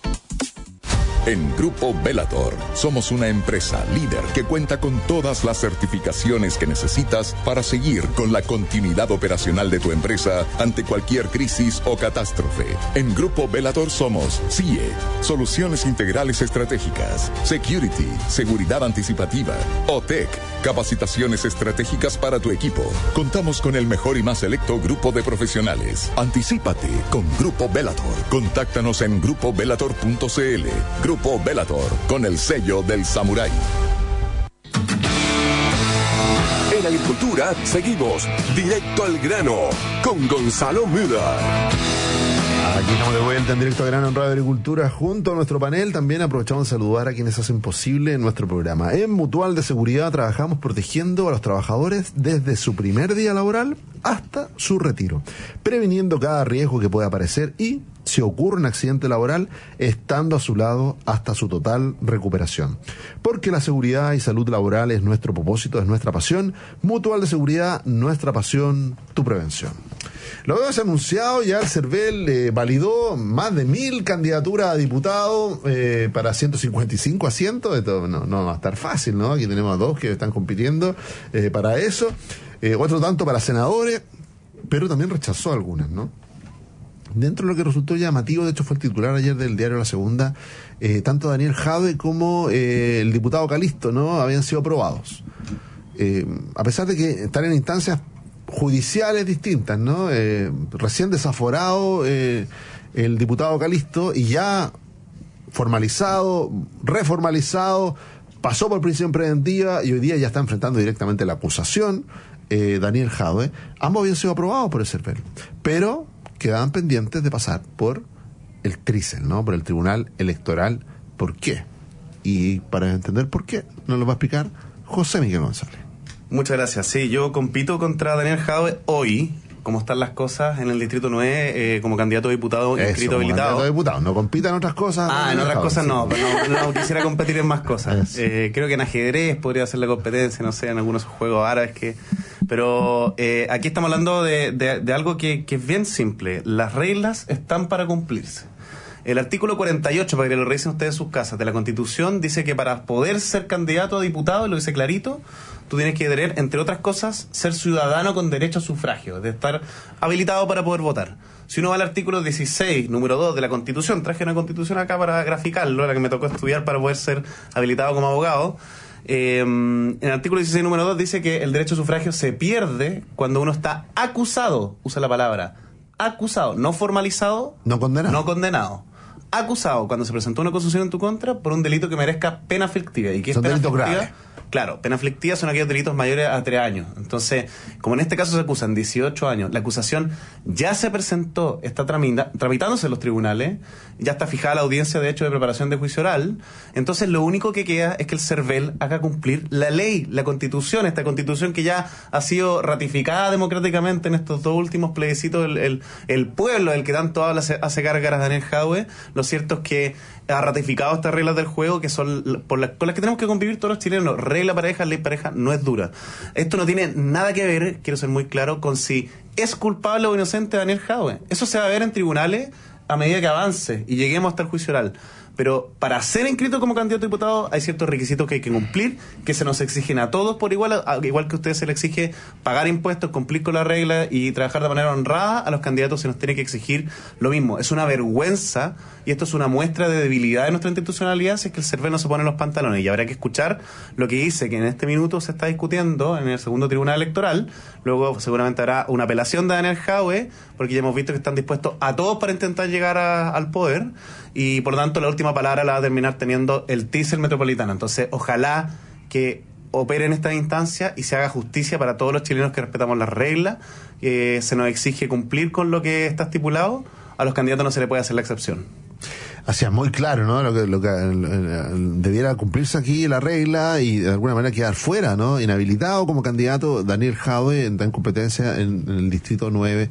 S9: En Grupo Bellator somos una empresa líder que cuenta con todas las certificaciones que necesitas para seguir con la continuidad operacional de tu empresa ante cualquier crisis o catástrofe. En Grupo Bellator somos CIE, Soluciones Integrales Estratégicas, Security, Seguridad Anticipativa, OTEC, Capacitaciones Estratégicas para tu equipo. Contamos con el mejor y más selecto grupo de profesionales. Anticípate con Grupo Bellator. Contáctanos en grupobellator.cl. Grupo Bellator, con el sello del samurái.
S1: En agricultura seguimos directo al grano con Gonzalo Müller.
S2: Aquí estamos de vuelta en Directo al Grano en Radio Agricultura junto a nuestro panel. También aprovechamos de saludar a quienes hacen posible nuestro programa. En Mutual de Seguridad trabajamos protegiendo a los trabajadores desde su primer día laboral hasta su retiro, previniendo cada riesgo que pueda aparecer y, si ocurre un accidente laboral, estando a su lado hasta su total recuperación. Porque la seguridad y salud laboral es nuestro propósito, es nuestra pasión. Mutual de Seguridad, nuestra pasión, tu prevención. Lo habíamos anunciado, ya el CERVEL validó más de 1.000 candidaturas a diputado para 155 asientos. Esto no va a estar fácil, ¿no? Aquí tenemos a 2 que están compitiendo para eso. Otro tanto para senadores, pero también rechazó algunas, ¿no? Dentro de lo que resultó llamativo, de hecho fue el titular ayer del diario La Segunda, tanto Daniel Jadwe como el diputado Calisto, ¿no?, habían sido aprobados. A pesar de que están en instancias judiciales distintas, ¿no? Recién desaforado el diputado Calisto y ya formalizado, reformalizado, pasó por prisión preventiva y hoy día ya está enfrentando directamente la acusación, Daniel Jadwe. Ambos habían sido aprobados por el CERVEL, pero quedaban pendientes de pasar por el TRICEL, ¿no?, por el Tribunal Electoral. ¿Por qué? Y para entender por qué, nos lo va a explicar José Miguel González.
S3: Muchas gracias. Sí, yo compito contra Daniel Jadwe hoy, como están las cosas en el Distrito 9, como candidato a diputado inscrito habilitado.
S2: Candidato a diputado, no compita en otras cosas.
S3: En otras cosas no, pero no quisiera competir en más cosas. Creo que en ajedrez podría hacer la competencia, no sé, en algunos juegos árabes que... Pero aquí estamos hablando de algo que es bien simple. Las reglas están para cumplirse. El artículo 48, para que lo revisen ustedes en sus casas, de la Constitución, dice que para poder ser candidato a diputado, lo dice clarito, tú tienes que tener, entre otras cosas, ser ciudadano con derecho a sufragio, de estar habilitado para poder votar. Si uno va al artículo 16, número 2 de la Constitución, traje una Constitución acá para graficarlo, la que me tocó estudiar para poder ser habilitado como abogado. En el artículo 16, número 2, dice que el derecho a sufragio se pierde cuando uno está acusado, usa la palabra, acusado, no formalizado, no condenado. Acusado cuando se presentó una acusación en tu contra por un delito que merezca pena fictiva. ¿Y qué es pena fictiva? Grave. Claro, pena aflictiva son aquellos delitos mayores a 3 años. Entonces, como en este caso se acusan 18 años, la acusación ya se presentó, está tramitándose en los tribunales, ya está fijada la audiencia, de hecho, de preparación de juicio oral. Entonces, lo único que queda es que el CERVEL haga cumplir la ley, la Constitución, esta Constitución que ya ha sido ratificada democráticamente en estos 2 últimos plebiscitos. El pueblo, el que tanto habla, hace gárgaras a Daniel Jadwe. Lo cierto es que ha ratificado estas reglas del juego que son con las que tenemos que convivir todos los chilenos. Regla pareja, ley pareja, no es dura. Esto no tiene nada que ver, quiero ser muy claro, con si es culpable o inocente Daniel Jadwe. Eso se va a ver en tribunales a medida que avance y lleguemos hasta el juicio oral. Pero para ser inscrito como candidato a diputado hay ciertos requisitos que hay que cumplir, que se nos exigen a todos por igual, igual que a ustedes se les exige pagar impuestos, cumplir con la regla y trabajar de manera honrada. A los candidatos se nos tiene que exigir lo mismo. Es una vergüenza, y esto es una muestra de debilidad de nuestra institucionalidad, si es que el CERVEL no se pone los pantalones. Y habrá que escuchar lo que dice, que en este minuto se está discutiendo en el segundo tribunal electoral. Luego seguramente habrá una apelación de Daniel Jadwe, porque ya hemos visto que están dispuestos a todos para intentar llegar al poder, y por lo tanto la última palabra la va a terminar teniendo el TIS, el Metropolitano. Entonces ojalá que opere en esta instancia y se haga justicia para todos los chilenos que respetamos las reglas. Se nos exige cumplir con lo que está estipulado. A los candidatos no se le puede hacer la excepción.
S2: Así es, muy claro, ¿no? Lo que debiera cumplirse aquí la regla y de alguna manera quedar fuera, ¿no? Inhabilitado como candidato Daniel Jadwe, en competencia en el distrito 9,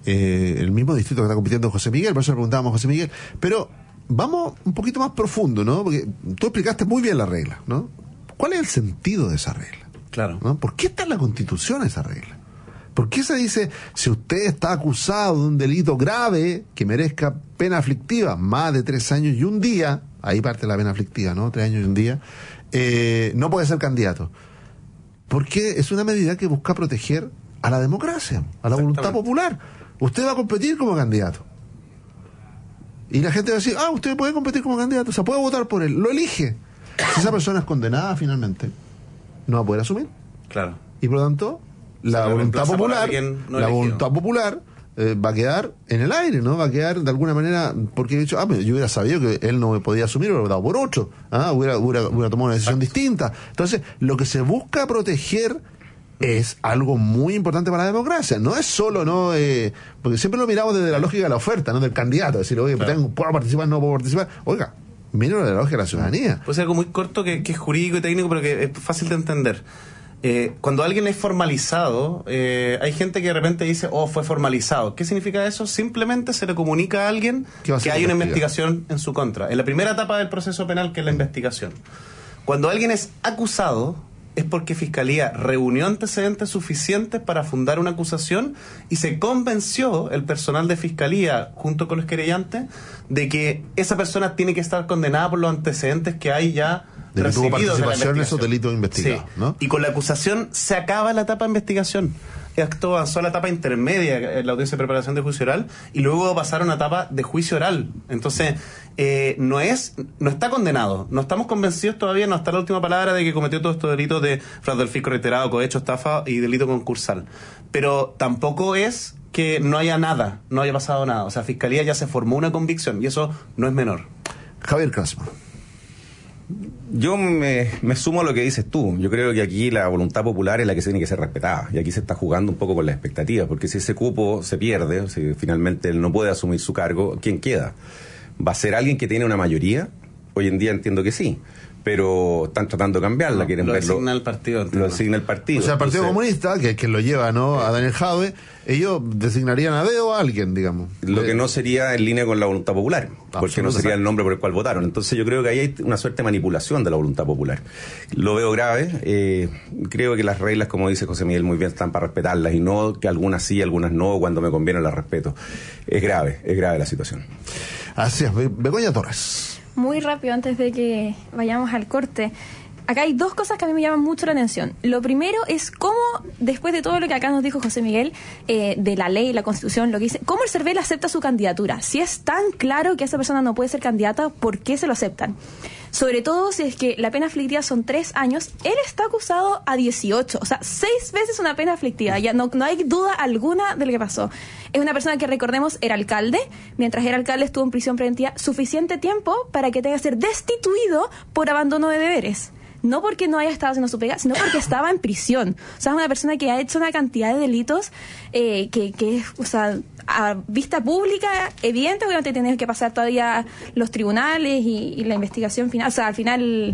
S2: el mismo distrito que está compitiendo José Miguel. Por eso le preguntábamos a José Miguel. Pero vamos un poquito más profundo, ¿no? Porque tú explicaste muy bien la regla, ¿no? ¿Cuál es el sentido de esa regla?
S3: Claro.
S2: ¿No? ¿Por qué está en la Constitución esa regla? ¿Por qué se dice, si usted está acusado de un delito grave que merezca pena aflictiva, más de 3 años y un día, ahí parte la pena aflictiva, ¿no? 3 años y un día, no puede ser candidato? Porque es una medida que busca proteger a la democracia, a la voluntad popular. Usted va a competir como candidato. Y la gente va a decir, usted puede competir como candidato, o sea, puede votar por él, lo elige. Si esa persona es condenada finalmente, no va a poder asumir.
S3: Claro.
S2: Y por lo tanto, la voluntad popular va a quedar en el aire, ¿no? Va a quedar de alguna manera, porque he dicho, yo hubiera sabido que él no podía asumir, hubiera dado por otro, hubiera tomado una decisión distinta. Entonces, lo que se busca proteger es algo muy importante para la democracia. No es solo, ¿no? Porque siempre lo miramos desde la lógica de la oferta, ¿no? Del candidato, decir, oye, ¿puedo participar? No puedo participar. Oiga, mira la lógica de la ciudadanía.
S3: Puede ser algo muy corto que es jurídico y técnico, pero que es fácil de entender. Cuando alguien es formalizado, hay gente que de repente dice, fue formalizado. ¿Qué significa eso? Simplemente se le comunica a alguien que hay una investigación en su contra. En la primera etapa del proceso penal, que es la investigación. Cuando alguien es acusado, es porque Fiscalía reunió antecedentes suficientes para fundar una acusación y se convenció el personal de Fiscalía, junto con los querellantes, de que esa persona tiene que estar condenada por los antecedentes que hay ya
S2: de que tuvo participación en
S3: esos
S2: delitos investigados,
S3: sí,
S2: ¿no?
S3: Y con la acusación se acaba la etapa de investigación. Esto avanzó a la etapa intermedia, la audiencia de preparación de juicio oral, y luego pasaron a etapa de juicio oral. Entonces, no está condenado. No estamos convencidos todavía, no está la última palabra de que cometió todos estos delitos de fraude del fisco reiterado, cohecho, estafa y delito concursal. Pero tampoco es que no haya nada, no haya pasado nada. O sea, Fiscalía ya se formó una convicción y eso no es menor.
S2: Javier Krasman.
S5: Yo me sumo a lo que dices tú. Yo creo que aquí la voluntad popular es la que tiene que ser respetada. Y aquí se está jugando un poco con las expectativas, porque si ese cupo se pierde, o si finalmente él no puede asumir su cargo, ¿quién queda? ¿Va a ser alguien que tiene una mayoría? Hoy en día entiendo que sí, pero están tratando de cambiarla. Quieren
S3: lo
S5: verlo.
S3: designa el partido.
S5: Lo designa el partido.
S2: O sea, el Partido Comunista, que es quien lo lleva, ¿no? A Daniel Jadwe, ellos designarían a dedo a alguien, digamos.
S5: Lo que no sería en línea con la voluntad popular, porque no sería el nombre por el cual votaron. Entonces yo creo que ahí hay una suerte de manipulación de la voluntad popular. Lo veo grave. Creo que las reglas, como dice José Miguel muy bien, están para respetarlas, y no que algunas sí, algunas no, cuando me conviene las respeto. Es grave la situación.
S2: Así es. Begoña Torres.
S4: Muy rápido, antes de que vayamos al corte. Acá hay 2 cosas que a mí me llaman mucho la atención. Lo primero es cómo, después de todo lo que acá nos dijo José Miguel, de la ley, la Constitución, lo que dice, cómo el CERVEL acepta su candidatura. Si es tan claro que esa persona no puede ser candidata, ¿por qué se lo aceptan? Sobre todo si es que la pena aflictiva son 3 años, él está acusado a 18, o sea, 6 veces una pena aflictiva, ya no hay duda alguna de lo que pasó. Es una persona que, recordemos, era alcalde, mientras era alcalde estuvo en prisión preventiva suficiente tiempo para que tenga que ser destituido por abandono de deberes. no porque no haya estado haciendo su pega, sino porque estaba en prisión. O sea, es una persona que ha hecho una cantidad de delitos que es, o sea, a vista pública, evidente, obviamente tienen que pasar todavía los tribunales y la investigación final, o sea, al final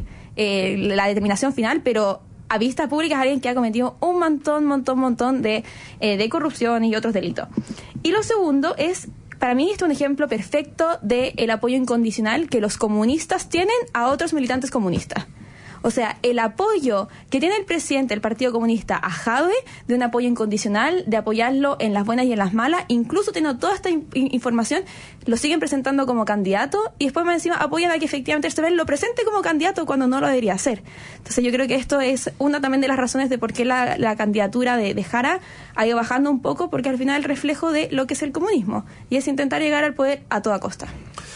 S4: la determinación final, pero a vista pública es alguien que ha cometido un montón de corrupción y otros delitos. Y lo segundo es, para mí, esto es un ejemplo perfecto del apoyo incondicional que los comunistas tienen a otros militantes comunistas. O sea, el apoyo que tiene el presidente del Partido Comunista a Jadwe, de un apoyo incondicional, de apoyarlo en las buenas y en las malas, incluso teniendo toda esta información, lo siguen presentando como candidato y después más encima apoyan a que efectivamente este vez lo presente como candidato cuando no lo debería hacer. Entonces yo creo que esto es una también de las razones de por qué la candidatura de Jara ha ido bajando un poco, porque al final es el reflejo de lo que es el comunismo y es intentar llegar al poder a toda costa.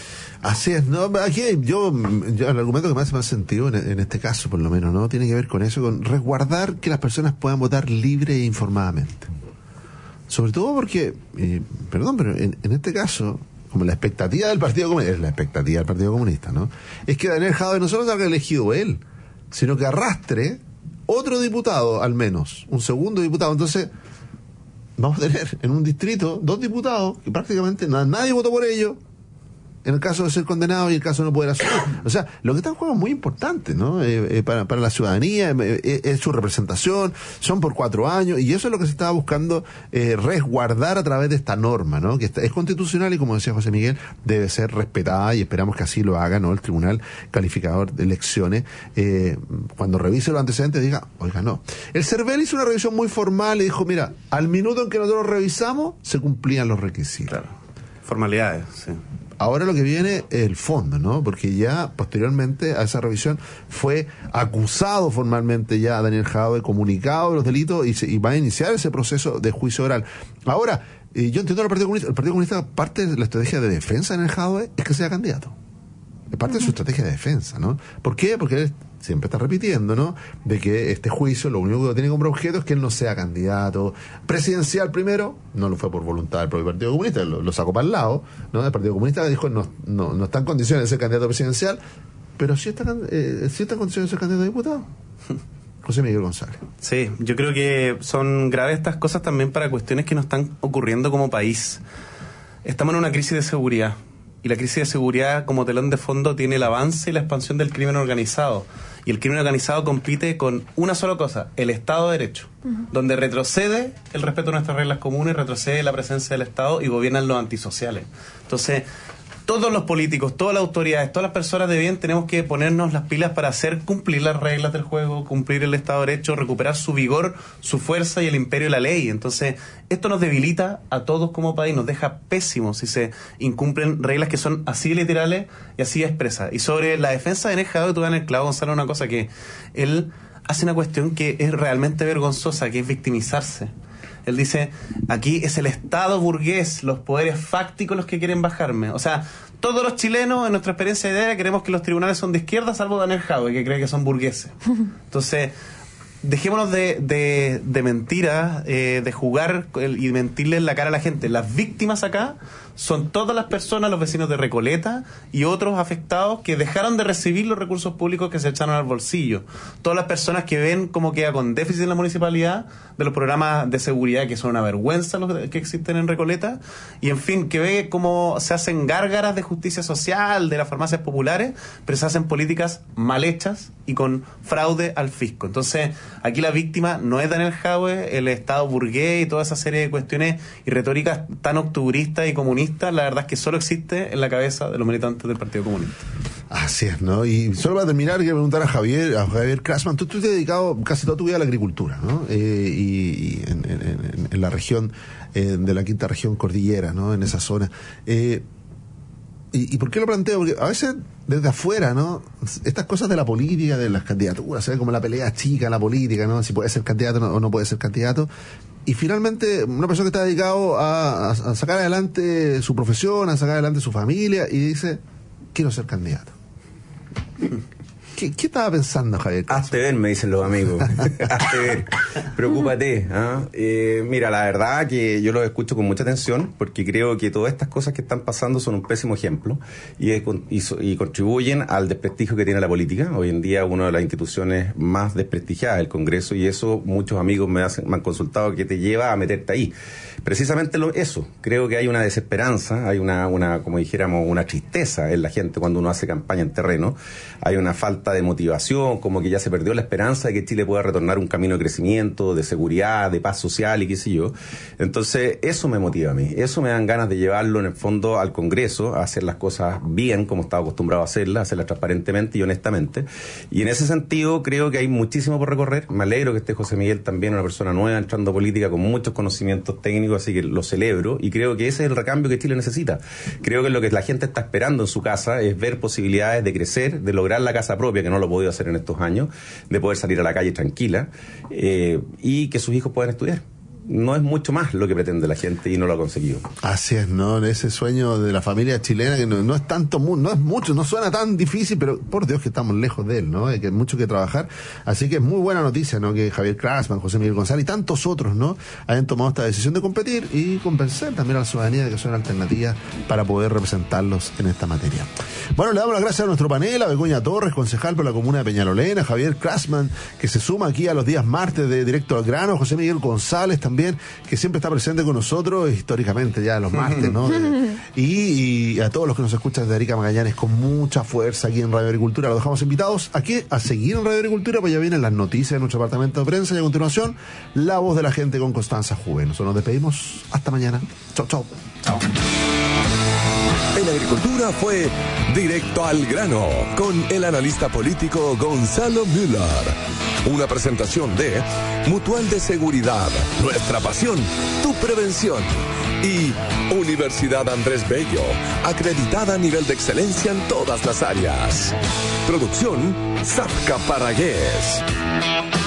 S2: Así es, ¿no? Aquí yo el argumento que me hace más sentido en este caso, por lo menos, ¿no? Tiene que ver con eso, con resguardar que las personas puedan votar libre e informadamente. Sobre todo porque, pero en este caso, como la expectativa del Partido Comunista, es la expectativa del Partido Comunista, ¿no? Es que Daniel Jadwe no solo se haya elegido él, sino que arrastre otro diputado, al menos, un segundo diputado. Entonces, vamos a tener en un distrito 2 diputados que prácticamente nadie votó por ellos, en el caso de ser condenado y el caso de no poder asumir. O sea, lo que está en juego es muy importante, ¿no? Para la ciudadanía, es su representación, son por 4 años, y eso es lo que se estaba buscando resguardar a través de esta norma, ¿no? Que es constitucional y, como decía José Miguel, debe ser respetada, y esperamos que así lo haga, ¿no? El Tribunal Calificador de Elecciones, cuando revise los antecedentes, diga, oiga, no. El CERVEL hizo una revisión muy formal y dijo, mira, al minuto en que nosotros revisamos, se cumplían los requisitos.
S3: Claro. Formalidades, sí.
S2: Ahora lo que viene es el fondo, ¿no? Porque ya posteriormente a esa revisión fue acusado formalmente ya Daniel Jadwe, comunicado de los delitos, y va a iniciar ese proceso de juicio oral. Ahora, yo entiendo al Partido Comunista. El Partido Comunista, parte de la estrategia de defensa de Daniel Jadwe es que sea candidato. Es parte de su estrategia de defensa, ¿no? ¿Por qué? Porque él siempre está repitiendo, ¿no? De que este juicio lo único que tiene como objeto es que él no sea candidato presidencial primero. No lo fue por voluntad del propio Partido Comunista, lo sacó para el lado, ¿no? El Partido Comunista dijo no está en condiciones de ser candidato presidencial, pero sí está en condiciones de ser candidato a diputado. José Miguel González.
S3: Sí, yo creo que son graves estas cosas también para cuestiones que nos están ocurriendo como país. Estamos en una crisis de seguridad. Y la crisis de seguridad como telón de fondo tiene el avance y la expansión del crimen organizado. Y el crimen organizado compite con una sola cosa, el Estado de Derecho, donde retrocede el respeto a nuestras reglas comunes, retrocede la presencia del Estado y gobiernan los antisociales. Entonces, todos los políticos, todas las autoridades, todas las personas de bien tenemos que ponernos las pilas para hacer cumplir las reglas del juego, cumplir el Estado de Derecho, recuperar su vigor, su fuerza y el imperio de la ley. Entonces, esto nos debilita a todos como país, nos deja pésimos si se incumplen reglas que son así literales y así expresas. Y sobre la defensa de Daniel Jadwe, tú vas en el clavo, Gonzalo, una cosa que él hace una cuestión que es realmente vergonzosa, que es victimizarse. Él dice, aquí es el Estado burgués, los poderes fácticos los que quieren bajarme. O sea, todos los chilenos, en nuestra experiencia diaria, creemos que los tribunales son de izquierda, salvo Daniel Jadwe, que cree que son burgueses. Entonces, dejémonos de mentiras, de jugar y mentirle en la cara a la gente. Las víctimas acá son todas las personas, los vecinos de Recoleta y otros afectados que dejaron de recibir los recursos públicos que se echaron al bolsillo. Todas las personas que ven cómo queda con déficit en la municipalidad de los programas de seguridad, que son una vergüenza los que existen en Recoleta, y en fin, que ve cómo se hacen gárgaras de justicia social, de las farmacias populares, pero se hacen políticas mal hechas y con fraude al fisco. Entonces, aquí la víctima no es Daniel Jadwe, el Estado burgués y toda esa serie de cuestiones y retóricas tan octubristas y comunistas, la verdad es que solo existe en la cabeza de los militantes del Partido Comunista.
S2: Así es, ¿no? Y solo para terminar, quiero preguntar a Javier Krasman, tú te has dedicado casi toda tu vida a la agricultura, ¿no? Y en la región, de la quinta región cordillera, ¿no? En esa zona. ¿Y por qué lo planteo? Porque a veces desde afuera, ¿no? Estas cosas de la política, de las candidaturas, ¿sabes? Como la pelea chica en la política, ¿no? Si puede ser candidato o no puede ser candidato. Y finalmente, una persona que está dedicado a sacar adelante su profesión, a sacar adelante su familia, y dice, quiero ser candidato. ¿Qué estaba pensando, Javier?
S5: Hazte ver, me dicen los amigos. Hazte ver. Preocúpate. Mira, la verdad que yo los escucho con mucha atención porque creo que todas estas cosas que están pasando son un pésimo ejemplo y contribuyen al desprestigio que tiene la política. Hoy en día una de las instituciones más desprestigiadas, el Congreso, y eso muchos amigos me han consultado que te lleva a meterte ahí. Precisamente eso. Creo que hay una desesperanza, hay una como dijéramos, una tristeza en la gente cuando uno hace campaña en terreno. Hay una falta de motivación, como que ya se perdió la esperanza de que Chile pueda retornar un camino de crecimiento, de seguridad, de paz social y qué sé yo. Entonces, eso me motiva a mí. Eso me dan ganas de llevarlo en el fondo al Congreso, a hacer las cosas bien, como estaba acostumbrado a hacerlas transparentemente y honestamente. Y en ese sentido, creo que hay muchísimo por recorrer. Me alegro que esté José Miguel también, una persona nueva entrando a política con muchos conocimientos técnicos, así que lo celebro y creo que ese es el recambio que Chile necesita. Creo que lo que la gente está esperando en su casa es ver posibilidades de crecer, de lograr la casa propia, que no lo he podido hacer en estos años, de poder salir a la calle tranquila y que sus hijos puedan estudiar. No es mucho más lo que pretende la gente y no lo ha conseguido.
S2: Así es, ¿no? Ese sueño de la familia chilena que no es tanto, no es mucho, no suena tan difícil, pero por Dios que estamos lejos de él, ¿no? Hay que mucho que trabajar. Así que es muy buena noticia, ¿no? Que Javier Krasman, José Miguel González y tantos otros, ¿no? Hayan tomado esta decisión de competir y convencer también a la ciudadanía de que son alternativas para poder representarlos en esta materia. Bueno, le damos las gracias a nuestro panel, a Begoña Torres, concejal por la comuna de Peñalolén, a Javier Krasman, que se suma aquí a los días martes de Directo al Grano, José Miguel González también, que siempre está presente con nosotros históricamente ya los martes, ¿no? Y a todos los que nos escuchan desde Arica Magallanes con mucha fuerza aquí en Radio Agricultura. Los dejamos invitados aquí a seguir en Radio Agricultura, pues ya vienen las noticias de nuestro departamento de prensa y a continuación La Voz de la Gente con Constanza Juven. Nosotros nos despedimos. Hasta mañana. Chau, chau. Chau.
S1: En Agricultura fue Directo al Grano con el analista político Gonzalo Müller. Una presentación de Mutual de Seguridad, nuestra pasión, tu prevención. Y Universidad Andrés Bello, acreditada a nivel de excelencia en todas las áreas. Producción Zafka Paragués.